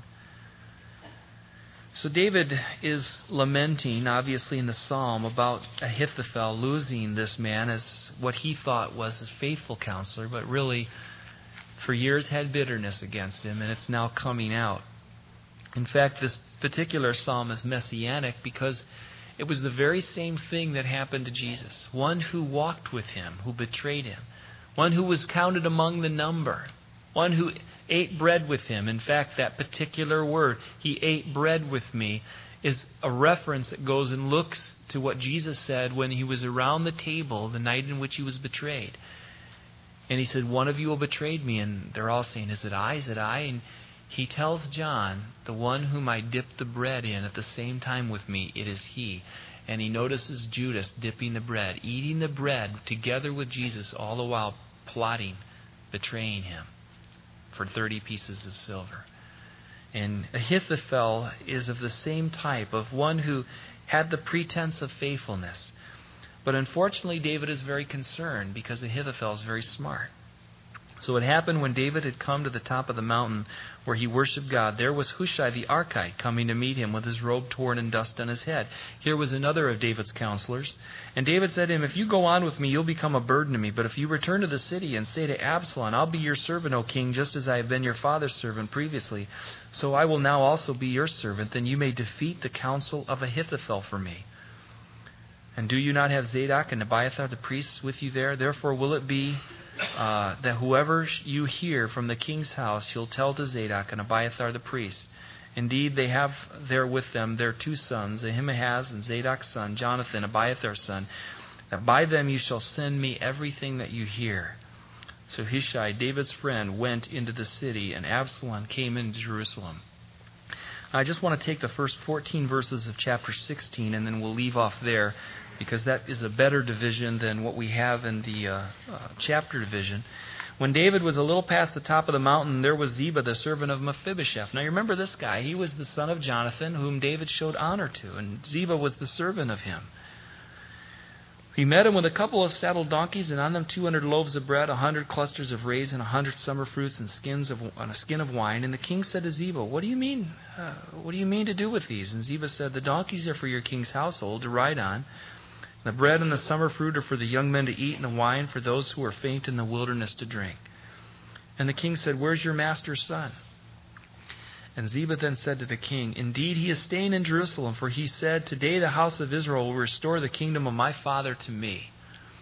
So David is lamenting, obviously, in the psalm about Ahithophel losing this man as what he thought was his faithful counselor, but really for years had bitterness against him, and it's now coming out. In fact, this particular psalm is messianic because it was the very same thing that happened to Jesus. One who walked with him, who betrayed him. One who was counted among the number. One who ate bread with him. In fact, that particular word, "he ate bread with me," is a reference that goes and looks to what Jesus said when he was around the table the night in which he was betrayed. And he said, "One of you will betray me." And they're all saying, "Is it I? Is it I?" And he tells John, "The one whom I dipped the bread in at the same time with me, it is he." And he notices Judas dipping the bread, eating the bread together with Jesus, all the while plotting, betraying him for thirty pieces of silver. And Ahithophel is of the same type, of one who had the pretense of faithfulness. But unfortunately, David is very concerned because Ahithophel is very smart. So it happened when David had come to the top of the mountain where he worshipped God, there was Hushai the Archite coming to meet him with his robe torn and dust on his head. Here was another of David's counselors. And David said to him, if you go on with me, you'll become a burden to me. But if you return to the city and say to Absalom, I'll be your servant, O king, just as I have been your father's servant previously, so I will now also be your servant, then you may defeat the counsel of Ahithophel for me. And do you not have Zadok and Abiathar the priests with you there? Therefore will it be uh, that whoever you hear from the king's house, you'll tell to Zadok and Abiathar the priests. Indeed, they have there with them their two sons, Ahimaaz and Zadok's son, Jonathan, Abiathar's son. That by them you shall send me everything that you hear. So Hushai, David's friend, went into the city, and Absalom came into Jerusalem. I just want to take the first fourteen verses of chapter sixteen, and then we'll leave off there, because that is a better division than what we have in the uh, uh, chapter division. When David was a little past the top of the mountain, there was Ziba, the servant of Mephibosheth. Now you remember this guy. He was the son of Jonathan, whom David showed honor to, and Ziba was the servant of him. He met him with a couple of saddled donkeys, and on them two hundred loaves of bread, a hundred clusters of raisin, a hundred summer fruits, and skins of and a skin of wine. And the king said to Ziba, "What do you mean? Uh, what do you mean to do with these?" And Ziba said, "The donkeys are for your king's household to ride on. The bread and the summer fruit are for the young men to eat, and the wine for those who are faint in the wilderness to drink." And the king said, "Where's your master's son?" And Ziba then said to the king, "Indeed, he is staying in Jerusalem, for he said, 'Today the house of Israel will restore the kingdom of my father to me.'"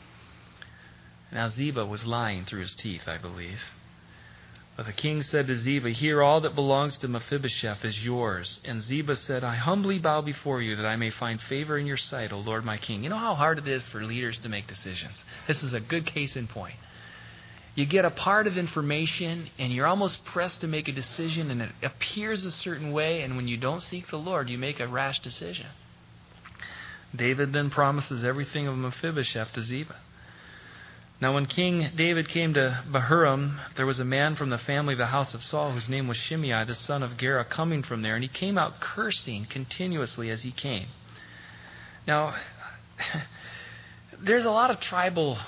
Now Ziba was lying through his teeth, I believe. But the king said to Ziba, "Here, all that belongs to Mephibosheth is yours." And Ziba said, "I humbly bow before you that I may find favor in your sight, O Lord my king." You know how hard it is for leaders to make decisions. This is a good case in point. You get a part of information and you're almost pressed to make a decision, and it appears a certain way, and when you don't seek the Lord, you make a rash decision. David then promises everything of Mephibosheth to Ziba. Now when King David came to Bahurim, there was a man from the family of the house of Saul whose name was Shimei, the son of Gera, coming from there, and he came out cursing continuously as he came. Now, there's a lot of tribal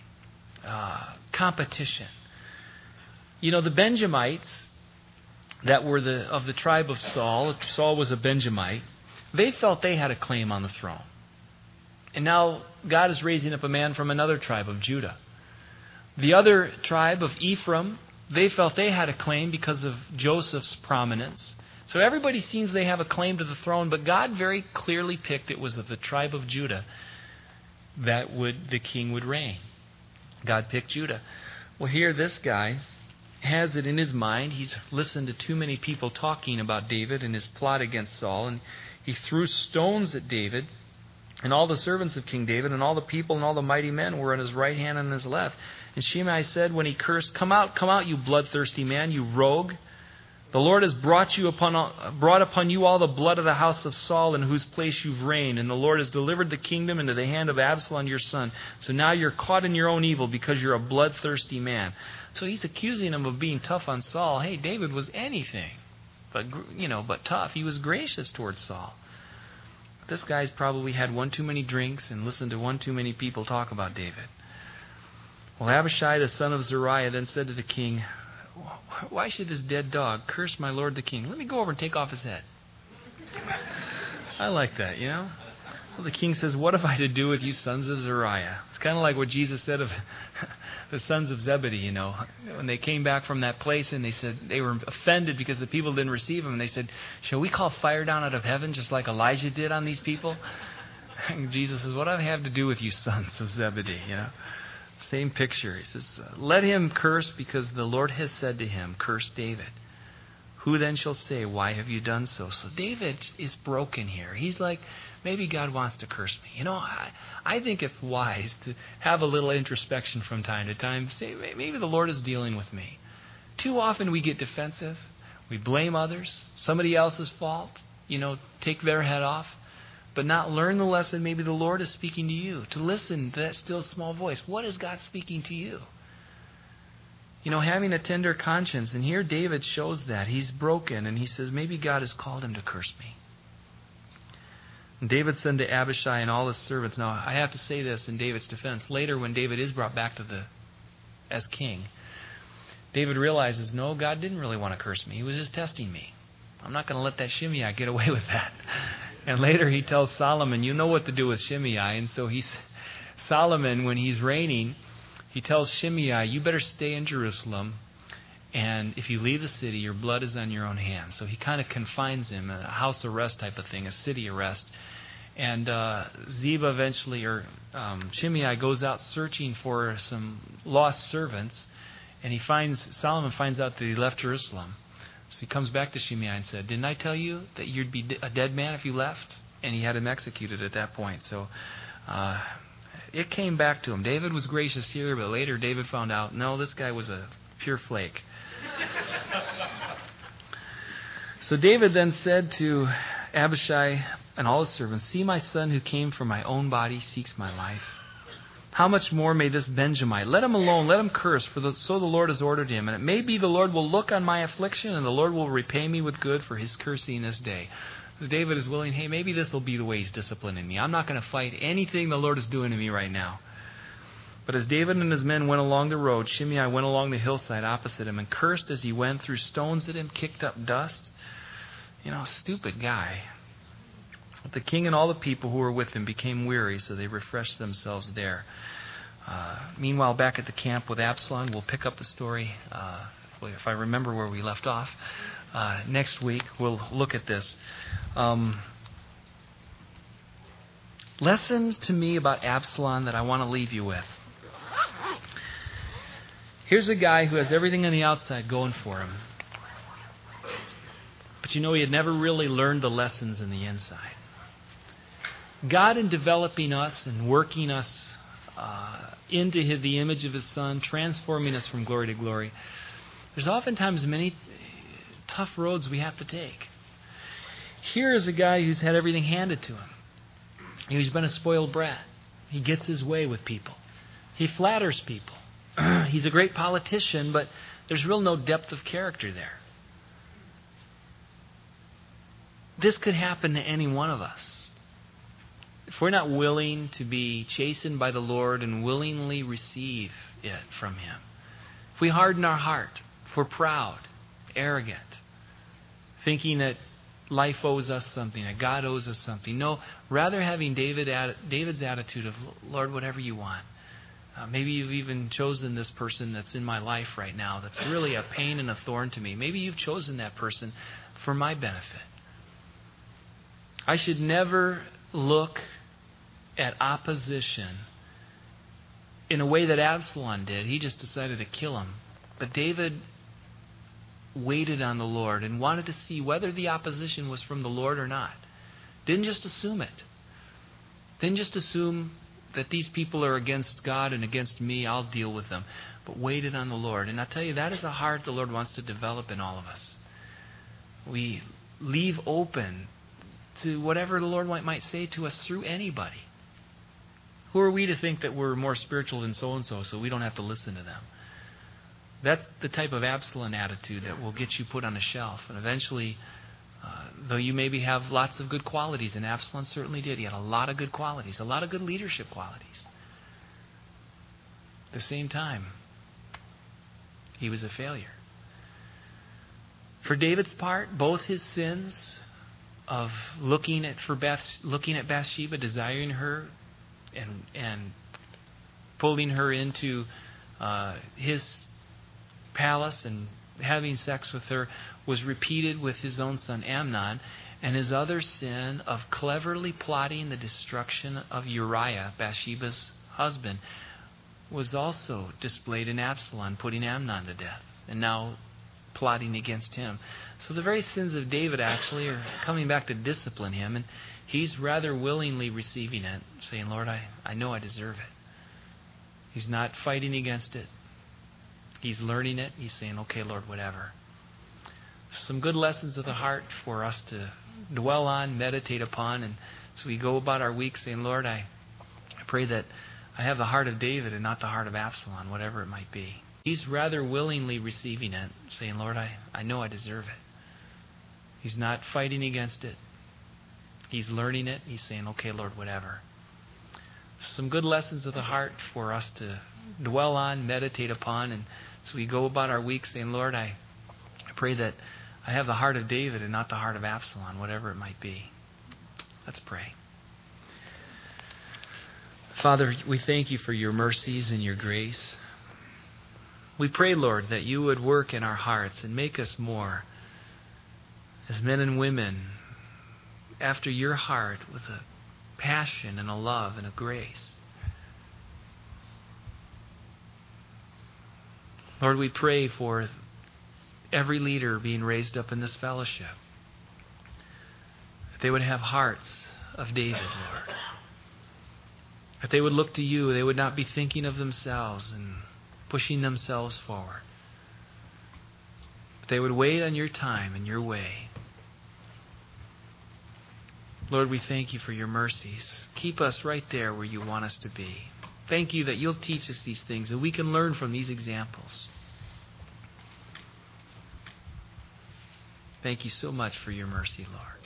uh, competition. You know, the Benjamites that were the of the tribe of Saul, Saul was a Benjamite, they felt they had a claim on the throne. And now God is raising up a man from another tribe of Judah. The other tribe of Ephraim, they felt they had a claim because of Joseph's prominence. So everybody seems they have a claim to the throne, but God very clearly picked it was of the tribe of Judah that would the king would reign. God picked Judah. Well, here this guy has it in his mind. He's listened to too many people talking about David and his plot against Saul, and he threw stones at David. And all the servants of King David and all the people and all the mighty men were on his right hand and his left. And Shimei said when he cursed, "Come out, come out, you bloodthirsty man, you rogue. The Lord has brought you upon brought upon you all the blood of the house of Saul, in whose place you've reigned. And the Lord has delivered the kingdom into the hand of Absalom your son. So now you're caught in your own evil because you're a bloodthirsty man." So he's accusing him of being tough on Saul. Hey, David was anything but, you know, but tough. He was gracious towards Saul. This guy's probably had one too many drinks and listened to one too many people talk about David. Well, Abishai, the son of Zeruiah, then said to the king, "Why should this dead dog curse my lord the king? Let me go over and take off his head." I like that, you know. Well, the king says, "What have I to do with you sons of Zeruiah?" It's kind of like what Jesus said of the sons of Zebedee, you know. When they came back from that place and they said they were offended because the people didn't receive them. And they said, "Shall we call fire down out of heaven just like Elijah did on these people?" And Jesus says, "What do I have to do with you sons of Zebedee?" You know, same picture. He says, "Let him curse because the Lord has said to him, curse David. Who then shall say, why have you done so?" So David is broken here. He's like, maybe God wants to curse me. You know, I, I think it's wise to have a little introspection from time to time. Say, maybe the Lord is dealing with me. Too often we get defensive. We blame others. Somebody else's fault. You know, take their head off. But not learn the lesson maybe the Lord is speaking to you. To listen to that still small voice. What is God speaking to you? You know, having a tender conscience. And here David shows that. He's broken and he says, maybe God has called him to curse me. And David said to Abishai and all his servants. Now, I have to say this in David's defense. Later, when David is brought back to the as king, David realizes, no, God didn't really want to curse me. He was just testing me. I'm not going to let that Shimei get away with that. And later he tells Solomon, you know what to do with Shimei. And so he's, Solomon, when he's reigning, he tells Shimei, you better stay in Jerusalem. And if you leave the city, your blood is on your own hands. So he kind of confines him, a house arrest type of thing, a city arrest. And uh, Ziba eventually, or um, Shimei goes out searching for some lost servants. And he finds, Solomon finds out that he left Jerusalem. So he comes back to Shimei and said, didn't I tell you that you'd be a dead man if you left? And he had him executed at that point. So uh, it came back to him. David was gracious here, but later David found out, no, this guy was a pure flake. So David then said to Abishai and all his servants, see, my son who came from my own body seeks my life. How much more may this Benjamite? Let him alone, let him curse, for the, so the Lord has ordered him. And it may be the Lord will look on my affliction, and the Lord will repay me with good for his cursing this day. As David is willing, hey, maybe this will be the way he's disciplining me. I'm not going to fight anything the Lord is doing to me right now. But as David and his men went along the road, Shimei went along the hillside opposite him and cursed as he went, threw stones at him, kicked up dust. You know, stupid guy. But the king and all the people who were with him became weary, so they refreshed themselves there. Uh, meanwhile, back at the camp with Absalom, we'll pick up the story, uh, if I remember where we left off. Uh, next week, we'll look at this. Um, lessons to me about Absalom that I want to leave you with. Here's a guy who has everything on the outside going for him. But you know, he had never really learned the lessons in the inside. God, in developing us and working us uh, into his, the image of his Son, transforming us from glory to glory, there's oftentimes many tough roads we have to take. Here is a guy who's had everything handed to him. He's been a spoiled brat. He gets his way with people. He flatters people. He's a great politician, but there's real no depth of character there. This could happen to any one of us. If we're not willing to be chastened by the Lord and willingly receive it from him. If we harden our heart, if we're proud, arrogant, thinking that life owes us something, that God owes us something. No, rather having David David's attitude of, Lord, whatever you want. Uh, maybe you've even chosen this person that's in my life right now that's really a pain and a thorn to me. Maybe you've chosen that person for my benefit. I should never look at opposition in a way that Absalom did. He just decided to kill him. But David waited on the Lord and wanted to see whether the opposition was from the Lord or not. Didn't just assume it. Didn't just assume that these people are against God and against me, I'll deal with them. But waited on the Lord. And I tell you, that is a heart the Lord wants to develop in all of us. We leave open to whatever the Lord might say to us through anybody. Who are we to think that we're more spiritual than so-and-so, so we don't have to listen to them? That's the type of Absalom attitude that will get you put on a shelf. And eventually, uh, though you maybe have lots of good qualities, and Absalom certainly did. He had a lot of good qualities, a lot of good leadership qualities. At the same time, he was a failure. For David's part, both his sins of looking at for Bath, looking at Bathsheba, desiring her, and and pulling her into uh, his palace and having sex with her, was repeated with his own son Amnon, and his other sin of cleverly plotting the destruction of Uriah, Bathsheba's husband, was also displayed in Absalom, putting Amnon to death, and now plotting against him. So the very sins of David actually are coming back to discipline him, and he's rather willingly receiving it, saying, Lord, I, I know I deserve it. He's not fighting against it. He's learning it. He's saying, okay, Lord, whatever. Some good lessons of the heart for us to dwell on, meditate upon, and so we go about our week saying, Lord, I, I pray that I have the heart of David and not the heart of Absalom, whatever it might be. He's rather willingly receiving it, saying, Lord, I, I know I deserve it. He's not fighting against it. He's learning it. He's saying, okay, Lord, whatever. Some good lessons of the heart for us to dwell on, meditate upon, and as we go about our week saying, Lord, I, I pray that I have the heart of David and not the heart of Absalom, whatever it might be. Let's pray. Father, we thank you for your mercies and your grace. We pray, Lord, that you would work in our hearts and make us more as men and women after your heart with a passion and a love and a grace. Lord, we pray for every leader being raised up in this fellowship, that they would have hearts of David, Lord. That they would look to you. They would not be thinking of themselves and pushing themselves forward. But they would wait on your time and your way. Lord, we thank you for your mercies. Keep us right there where you want us to be. Thank you that you'll teach us these things and we can learn from these examples. Thank you so much for your mercy, Lord.